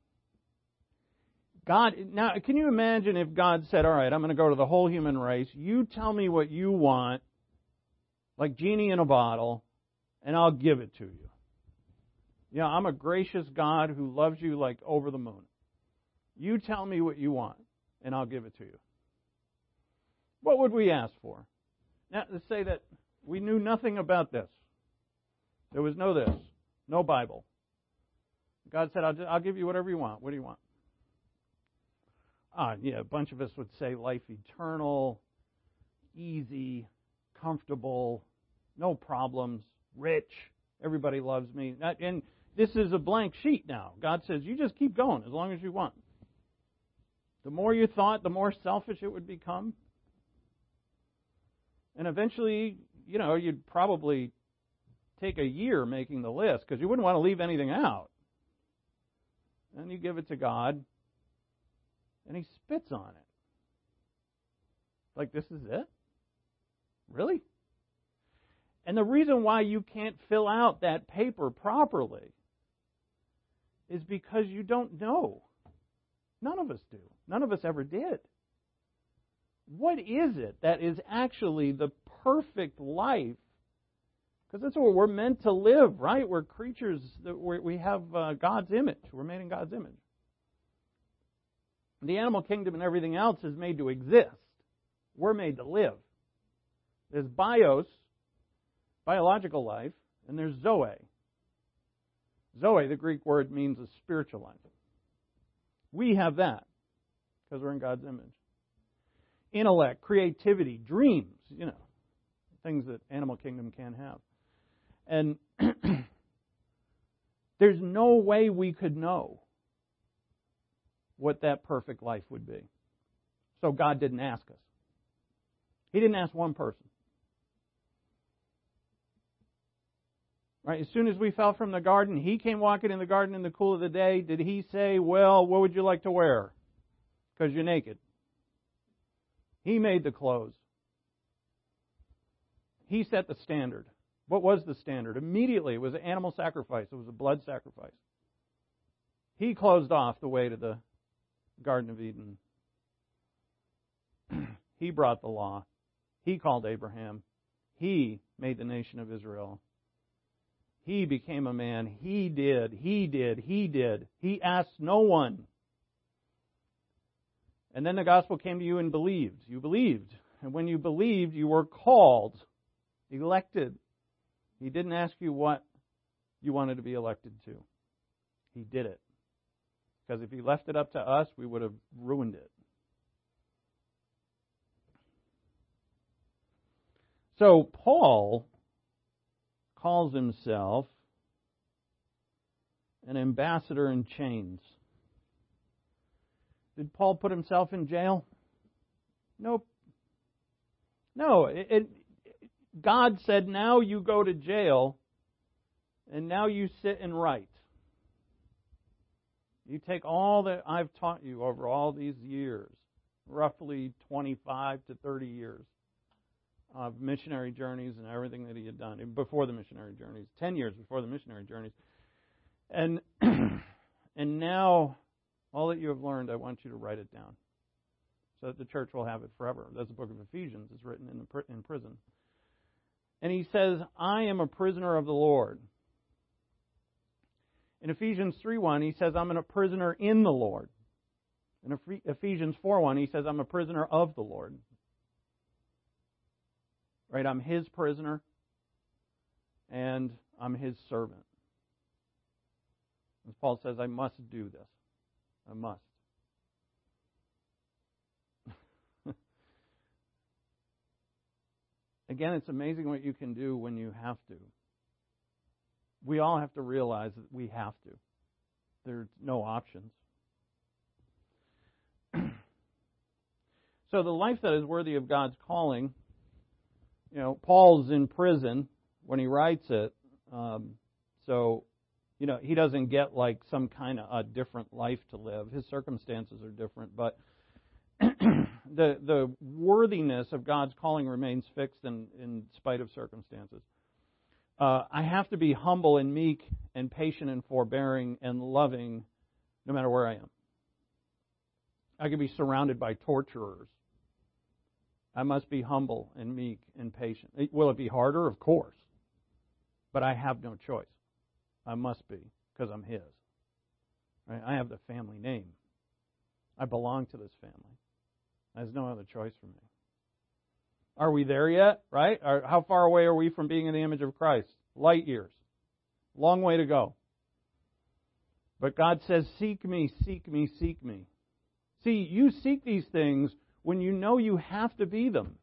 God, now, can you imagine if God said, all right, I'm going to go to the whole human race. You tell me what you want, like genie in a bottle, and I'll give it to you. Yeah, I'm a gracious God who loves you like over the moon. You tell me what you want, and I'll give it to you. What would we ask for? Now, let's say that we knew nothing about this. There was no this, no Bible. God said, I'll, just, I'll give you whatever you want. What do you want? Ah, yeah, a bunch of us would say life eternal, easy, comfortable, no problems, rich, everybody loves me. And this is a blank sheet now. God says, you just keep going as long as you want. The more you thought, the more selfish it would become. And eventually, you know, you'd probably take a year making the list because you wouldn't want to leave anything out. And you give it to God, and He spits on it. Like, this is it? Really? And the reason why you can't fill out that paper properly is because you don't know. None of us do. None of us ever did. What is it that is actually the perfect life? Because that's what we're meant to live, right? We're creatures, that we're, we have uh, God's image. We're made in God's image. The animal kingdom and everything else is made to exist. We're made to live. There's bios, biological life, and there's zoe. Zoe, the Greek word, means a spiritual life. We have that because we're in God's image. Intellect, creativity, dreams, you know, things that animal kingdom can't have. And there's no way we could know what that perfect life would be. So God didn't ask us. He didn't ask one person. Right? As soon as we fell from the garden, He came walking in the garden in the cool of the day. Did He say, well, what would you like to wear? Because you're naked. He made the clothes. He set the standard. What was the standard? Immediately, it was an animal sacrifice. It was a blood sacrifice. He closed off the way to the Garden of Eden. He brought the law. He called Abraham. He made the nation of Israel. He became a man. He did. He did. He did. He asked no one. And then the gospel came to you and believed. You believed. And when you believed, you were called, elected. He didn't ask you what you wanted to be elected to. He did it. Because if He left it up to us, we would have ruined it. So Paul calls himself an ambassador in chains. Did Paul put himself in jail? Nope. No. It, it, God said, now you go to jail, and now you sit and write. You take all that I've taught you over all these years, roughly twenty-five to thirty years of missionary journeys and everything that he had done before the missionary journeys, ten years before the missionary journeys. And and now, all that you have learned, I want you to write it down so that the church will have it forever. That's the book of Ephesians. It's written in, the, in prison. And he says, I am a prisoner of the Lord. In Ephesians three one, he says, I'm a prisoner in the Lord. In Ephesians four one, he says, I'm a prisoner of the Lord. Right? I'm His prisoner, and I'm His servant. As Paul says, I must do this. I must. Again, it's amazing what you can do when you have to. We all have to realize that we have to. There's no options. So the life that is worthy of God's calling, you know, Paul's in prison when he writes it, um, so, you know, he doesn't get like some kind of a different life to live. His circumstances are different, but the the worthiness of God's calling remains fixed in, in spite of circumstances. Uh, I have to be humble and meek and patient and forbearing and loving no matter where I am. I can be surrounded by torturers. I must be humble and meek and patient. Will it be harder? Of course. But I have no choice. I must be, because I'm His. Right? I have the family name. I belong to this family. There's no other choice for me. Are we there yet? Right? Are, how far away are we from being in the image of Christ? Light years. Long way to go. But God says, seek me, seek me, seek me. See, you seek these things when you know you have to be them.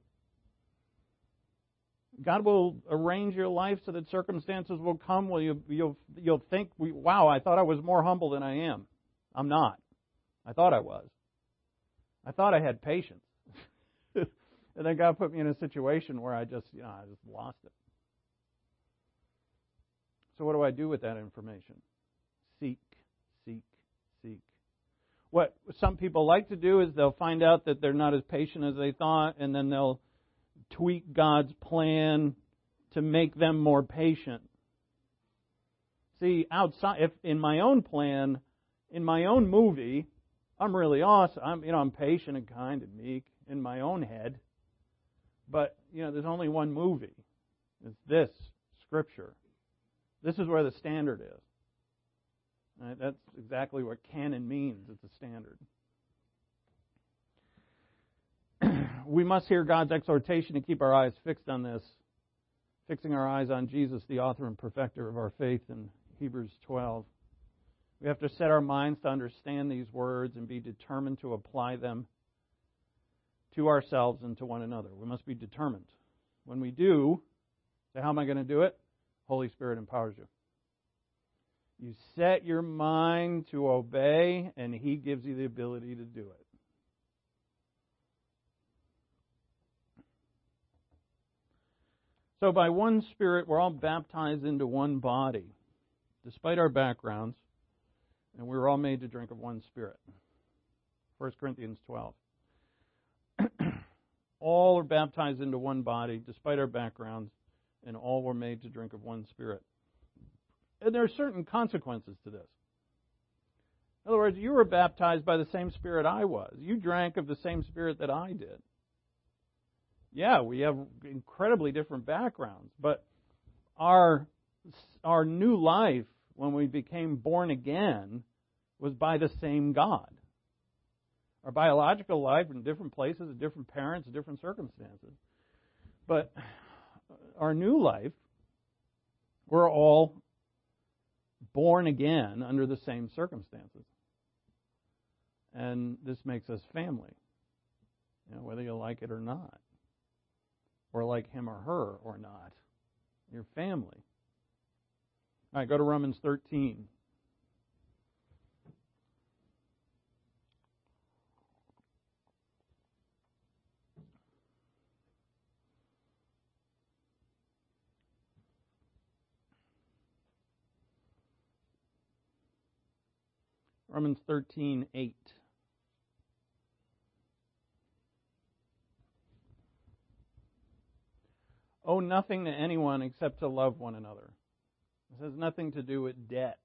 God will arrange your life so that circumstances will come where you, you'll, you'll think, wow, I thought I was more humble than I am. I'm not. I thought I was. I thought I had patience. And then God put me in a situation where I just, you know, I just lost it. So what do I do with that information? Seek, seek, seek. what some people like to do is they'll find out that they're not as patient as they thought, and then they'll tweak God's plan to make them more patient. See, outside, if in my own plan, in my own movie, I'm really awesome. I'm, you know, I'm patient and kind and meek in my own head. But, you know, there's only one movie. It's this, Scripture. This is where the standard is. Right? That's exactly what canon means. It's a standard. We must hear God's exhortation to keep our eyes fixed on this, fixing our eyes on Jesus, the author and perfecter of our faith in Hebrews twelve. We have to set our minds to understand these words and be determined to apply them to ourselves and to one another. We must be determined. When we do, so how am I going to do it? Holy Spirit empowers you. You set your mind to obey, and He gives you the ability to do it. So by one Spirit, we're all baptized into one body, despite our backgrounds, and we were all made to drink of one Spirit. First Corinthians twelve. All are baptized into one body, despite our backgrounds, and all were made to drink of one Spirit. And there are certain consequences to this. In other words, you were baptized by the same Spirit I was. You drank of the same Spirit that I did. Yeah, we have incredibly different backgrounds, but our our new life, when we became born again, was by the same God. Our biological life in different places, different parents, different circumstances. But our new life, we're all born again under the same circumstances. And this makes us family, you know, whether you like it or not, or like him or her or not. You're family. All right, go to Romans thirteen. Romans thirteen, eight. Owe nothing to anyone except to love one another. This has nothing to do with debt.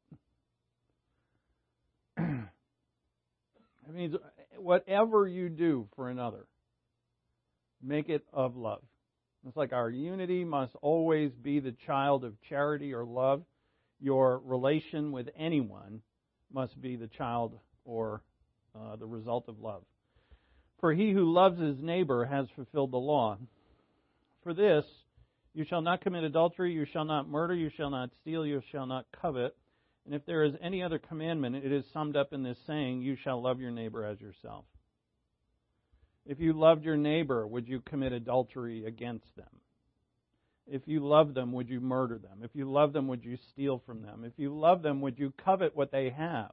It means whatever you do for another, make it of love. It's like our unity must always be the child of charity or love. Your relation with anyone must be the child or uh, the result of love. For he who loves his neighbor has fulfilled the law. For this, you shall not commit adultery, you shall not murder, you shall not steal, you shall not covet. And if there is any other commandment, it is summed up in this saying, you shall love your neighbor as yourself. If you loved your neighbor, would you commit adultery against them? If you love them, would you murder them? If you love them, would you steal from them? If you love them, would you covet what they have?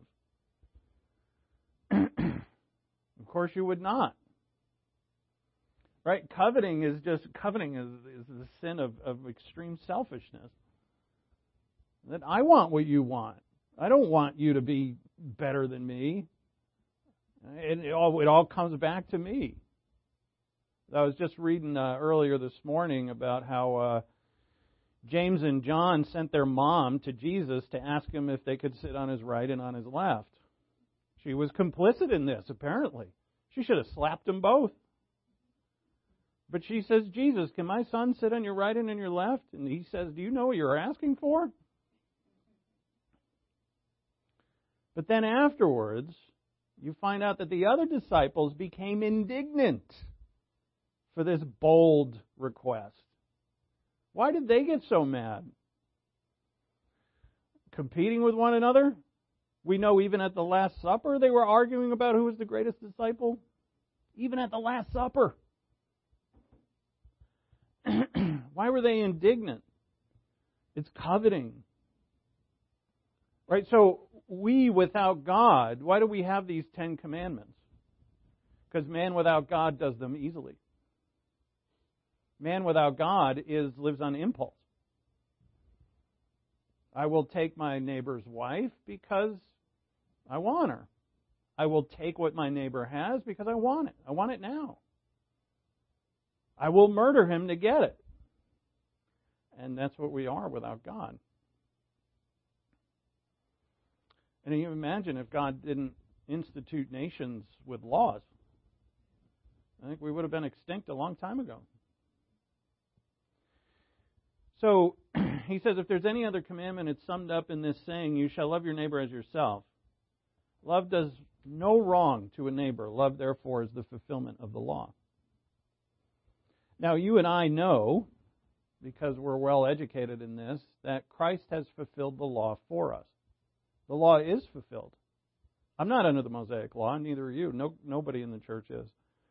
Of course you would not. Right? Coveting is just, coveting is, is the sin of, of extreme selfishness. That I want what you want. I don't want you to be better than me. It, it, all, it all comes back to me. I was just reading uh, earlier this morning about how uh, James and John sent their mom to Jesus to ask him if they could sit on his right and on his left. She was complicit in this, apparently. She should have slapped them both. But she says, Jesus, can my son sit on your right and on your left? And he says, do you know what you're asking for? But then afterwards, you find out that the other disciples became indignant for this bold request. Why did they get so mad? Competing with one another? We know even at the Last Supper they were arguing about who was the greatest disciple. Even at the Last Supper. Why were they indignant? It's coveting. Right? So we without God, why do we have these Ten Commandments? Because man without God does them easily. Man without God is lives on impulse. I will take my neighbor's wife because I want her. I will take what my neighbor has because I want it. I want it now. I will murder him to get it. And that's what we are without God. And you imagine if God didn't institute nations with laws. I think we would have been extinct a long time ago. So, he says, if there's any other commandment, it's summed up in this saying, you shall love your neighbor as yourself. Love does no wrong to a neighbor. Love, therefore, is the fulfillment of the law. Now, you and I know, because we're well educated in this, that Christ has fulfilled the law for us. The law is fulfilled. I'm not under the Mosaic law, neither are you. No, nobody in the church is.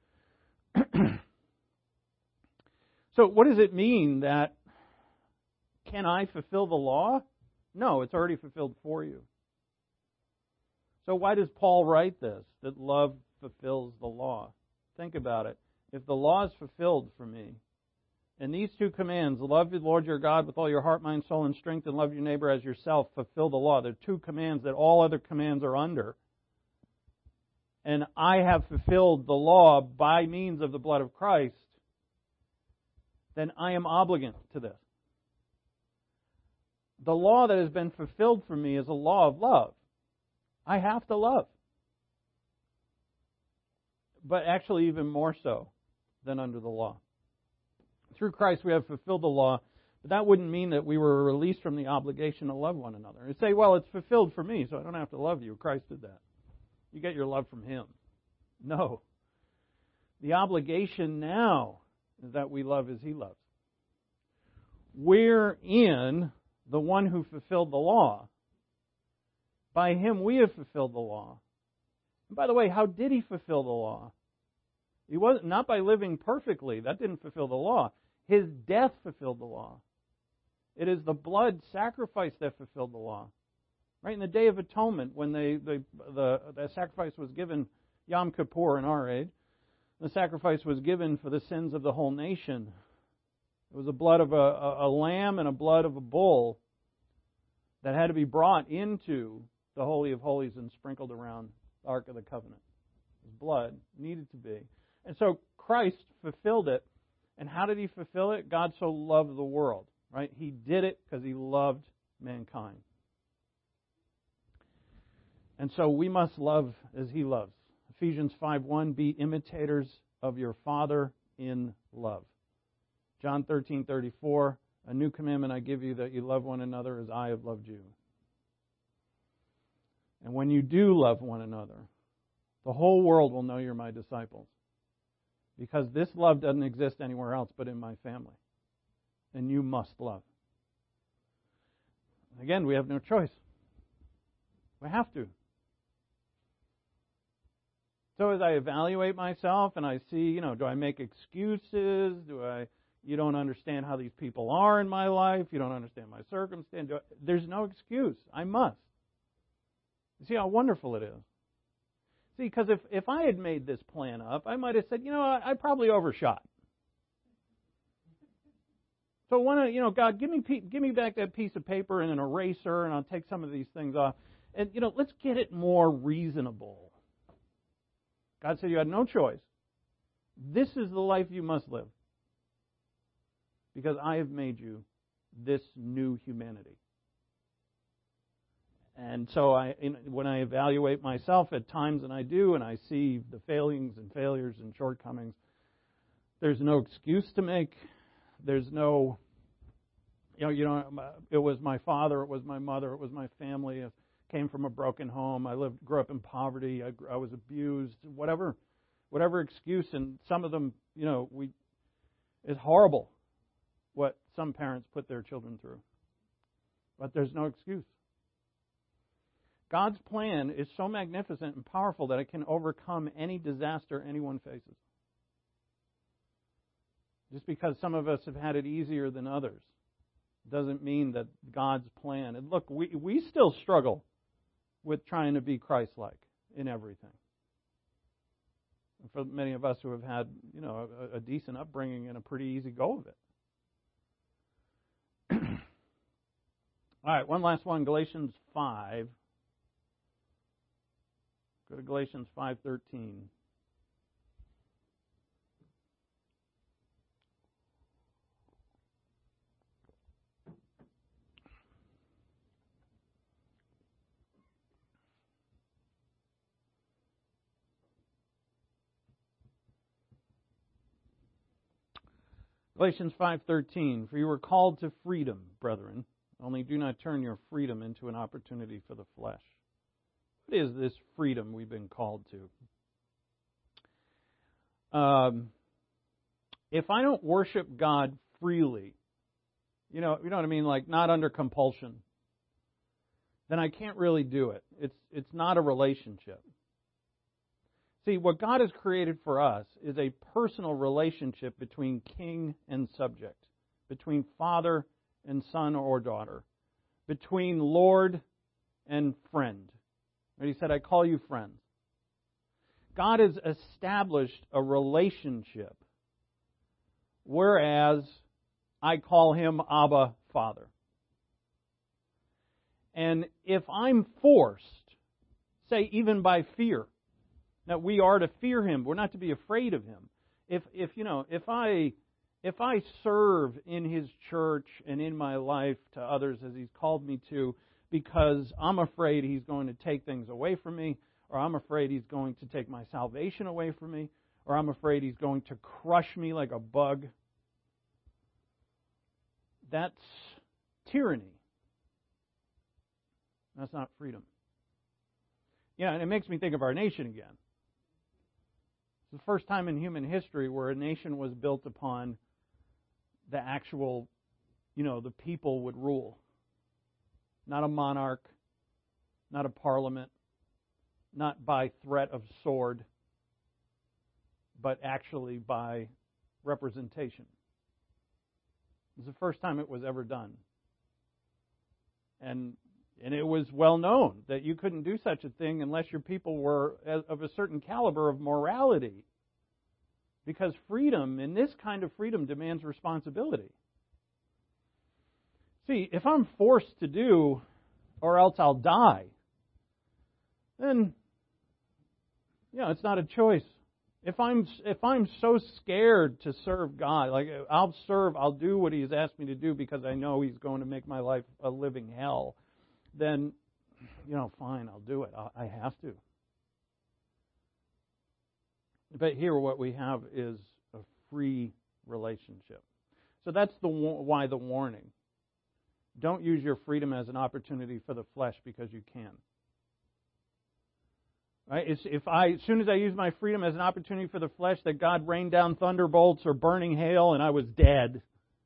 So what does it mean that, can I fulfill the law? No, it's already fulfilled for you. So why does Paul write this, that love fulfills the law? Think about it. If the law is fulfilled for me, and these two commands, love the Lord your God with all your heart, mind, soul, and strength, and love your neighbor as yourself, fulfill the law. They're two commands that all other commands are under. And I have fulfilled the law by means of the blood of Christ, then I am obligate to this. The law that has been fulfilled for me is a law of love. I have to love. But actually even more so than under the law. Through Christ we have fulfilled the law, but that wouldn't mean that we were released from the obligation to love one another. And say, well, it's fulfilled for me, so I don't have to love you. Christ did that. You get your love from Him. No. The obligation now is that we love as He loves. We're in the one who fulfilled the law. By Him we have fulfilled the law. And by the way, how did He fulfill the law? He wasn't not by living perfectly. That didn't fulfill the law. His death fulfilled the law. It is the blood sacrifice that fulfilled the law. Right in the Day of Atonement, when they, they, the, the sacrifice was given, Yom Kippur in our age, the sacrifice was given for the sins of the whole nation. It was the blood of a, a, a lamb and a blood of a bull that had to be brought into the Holy of Holies and sprinkled around the Ark of the Covenant. His blood needed to be. And so Christ fulfilled it. And how did He fulfill it? God so loved the world, right? He did it because He loved mankind. And so we must love as He loves. Ephesians five one, be imitators of your Father in love. John thirteen thirty-four, a new commandment I give you, that you love one another as I have loved you. And when you do love one another, the whole world will know you're my disciples. Because this love doesn't exist anywhere else but in my family. And you must love. Again, we have no choice. We have to. So as I evaluate myself and I see, you know, do I make excuses? Do I, you don't understand how these people are in my life. You don't understand my circumstance. Do I, there's no excuse. I must. You see how wonderful it is. See, because if, if I had made this plan up, I might have said, you know, I, I probably overshot. So why don't, you know, God, give me give me back that piece of paper and an eraser, and I'll take some of these things off. And, you know, let's get it more reasonable. God said you had no choice. This is the life you must live. Because I have made you this new humanity. And so I, in, when I evaluate myself at times, and I do, and I see the failings and failures and shortcomings, there's no excuse to make. There's no, you know, you know, it was my father, it was my mother, it was my family. I came from a broken home. I lived, grew up in poverty. I, I was abused. Whatever, whatever excuse, and some of them, you know, we, it's horrible what some parents put their children through. But there's no excuse. God's plan is so magnificent and powerful that it can overcome any disaster anyone faces. Just because some of us have had it easier than others doesn't mean that God's plan. And look, we, we still struggle with trying to be Christ-like in everything. And for many of us who have had, you know, a, a decent upbringing and a pretty easy go of it. All right, one last one, Galatians five. Go to Galatians five thirteen. Galatians five thirteen, for you were called to freedom, brethren, only do not turn your freedom into an opportunity for the flesh. What is this freedom we've been called to? Um, if I don't worship God freely, you know, you know what I mean, like not under compulsion, then I can't really do it. It's it's not a relationship. See, what God has created for us is a personal relationship between king and subject, between father and son or daughter, between Lord and friend. And he said, I call you friends. God has established a relationship, whereas I call him Abba, Father. And if I'm forced, say even by fear, that we are to fear him, we're not to be afraid of him. If if you know, if I if I serve in his church and in my life to others as he's called me to, because I'm afraid he's going to take things away from me, or I'm afraid he's going to take my salvation away from me, or I'm afraid he's going to crush me like a bug, that's tyranny. That's not freedom. Yeah, and it makes me think of our nation again. It's the first time in human history where a nation was built upon the actual, you know, the people would rule. Not a monarch, not a parliament, not by threat of sword, but actually by representation. It was the first time it was ever done. And and it was well known that you couldn't do such a thing unless your people were of a certain caliber of morality. Because freedom, and this kind of freedom, demands responsibility. See, if I'm forced to do, or else I'll die, then, you know, it's not a choice. If I'm if I'm so scared to serve God, like I'll serve, I'll do what He's asked me to do because I know He's going to make my life a living hell, then, you know, fine, I'll do it. I have to. But here what we have is a free relationship. So that's the why the warning. Don't use your freedom as an opportunity for the flesh because you can. Right? It's if I, as soon as I use my freedom as an opportunity for the flesh, that God rained down thunderbolts or burning hail and I was dead,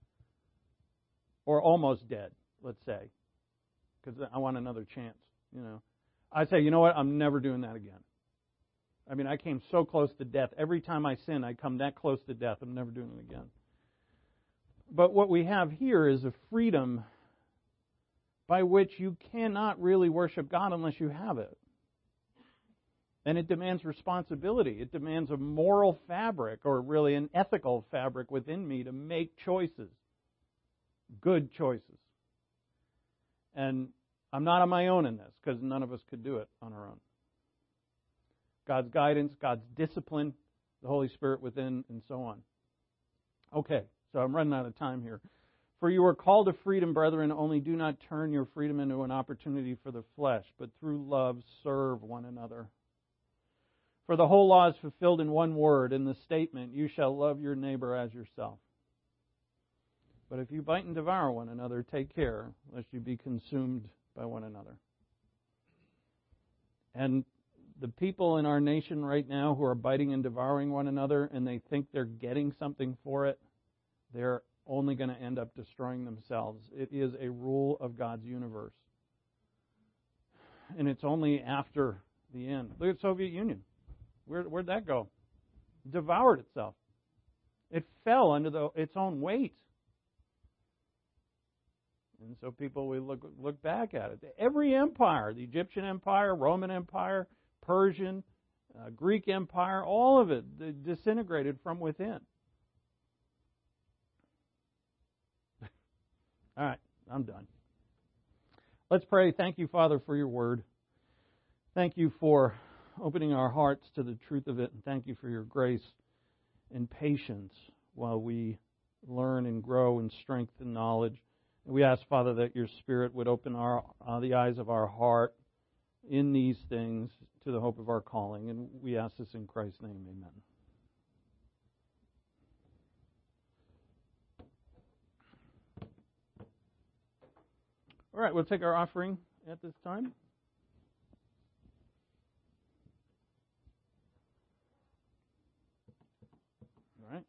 or almost dead, let's say, because I want another chance. You know, I say, you know what? I'm never doing that again. I mean, I came so close to death. Every time I sin, I come that close to death. I'm never doing it again. But what we have here is a freedom by which you cannot really worship God unless you have it. And it demands responsibility. It demands a moral fabric, or really an ethical fabric within me to make choices, good choices. And I'm not on my own in this, because none of us could do it on our own. God's guidance, God's discipline, the Holy Spirit within, and so on. Okay, so I'm running out of time here. For you are called to freedom, brethren, only do not turn your freedom into an opportunity for the flesh, but through love serve one another. For the whole law is fulfilled in one word, in the statement, you shall love your neighbor as yourself. But if you bite and devour one another, take care, lest you be consumed by one another. And the people in our nation right now who are biting and devouring one another, and they think they're getting something for it, they're only going to end up destroying themselves. It is a rule of God's universe. And it's only after the end. Look at the Soviet Union. Where, where'd that go? It devoured itself. It fell under the, its own weight. And so people, we look look back at it. Every empire, the Egyptian Empire, Roman Empire, Persian, uh, Greek Empire, all of it disintegrated from within. All right, I'm done. Let's pray. Thank you, Father, for your word. Thank you for opening our hearts to the truth of it, and thank you for your grace and patience while we learn and grow in strength and knowledge. And we ask, Father, that your Spirit would open our uh, the eyes of our heart in these things to the hope of our calling. And we ask this in Christ's name, amen. All right, we'll take our offering at this time. All right.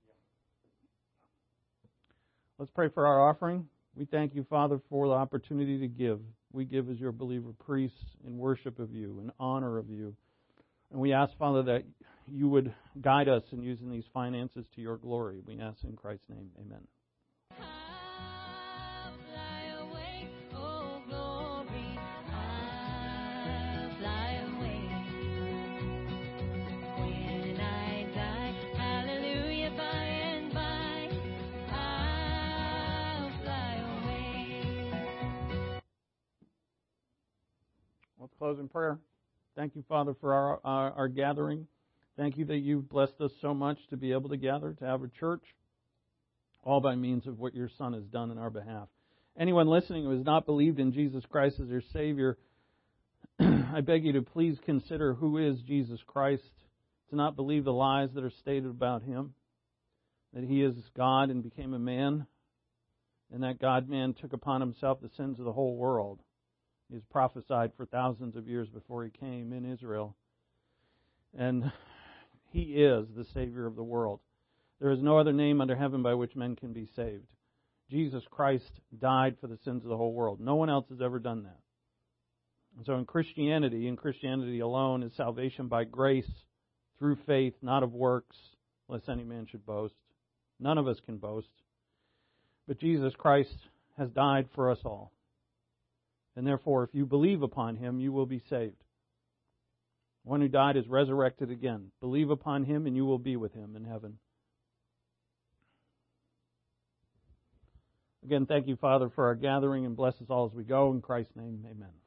Let's pray for our offering. We thank you, Father, for the opportunity to give. We give as your believer priests in worship of you, in honor of you. And we ask, Father, that you would guide us in using these finances to your glory. We ask in Christ's name, amen. Let's close in prayer. Thank you, Father, for our, our our gathering. Thank you that you've blessed us so much to be able to gather, to have a church, all by means of what your Son has done in our behalf. Anyone listening who has not believed in Jesus Christ as their Savior, I beg you to please consider who is Jesus Christ, to not believe the lies that are stated about Him, that He is God and became a man, and that God-man took upon Himself the sins of the whole world. He was prophesied for thousands of years before He came in Israel. And He is the Savior of the world. There is no other name under heaven by which men can be saved. Jesus Christ died for the sins of the whole world. No one else has ever done that. And so in Christianity, in Christianity alone, is salvation by grace, through faith, not of works, lest any man should boast. None of us can boast. But Jesus Christ has died for us all. And therefore, if you believe upon Him, you will be saved. One who died is resurrected again. Believe upon Him and you will be with Him in heaven. Again, thank you, Father, for our gathering, and bless us all as we go. In Christ's name, amen.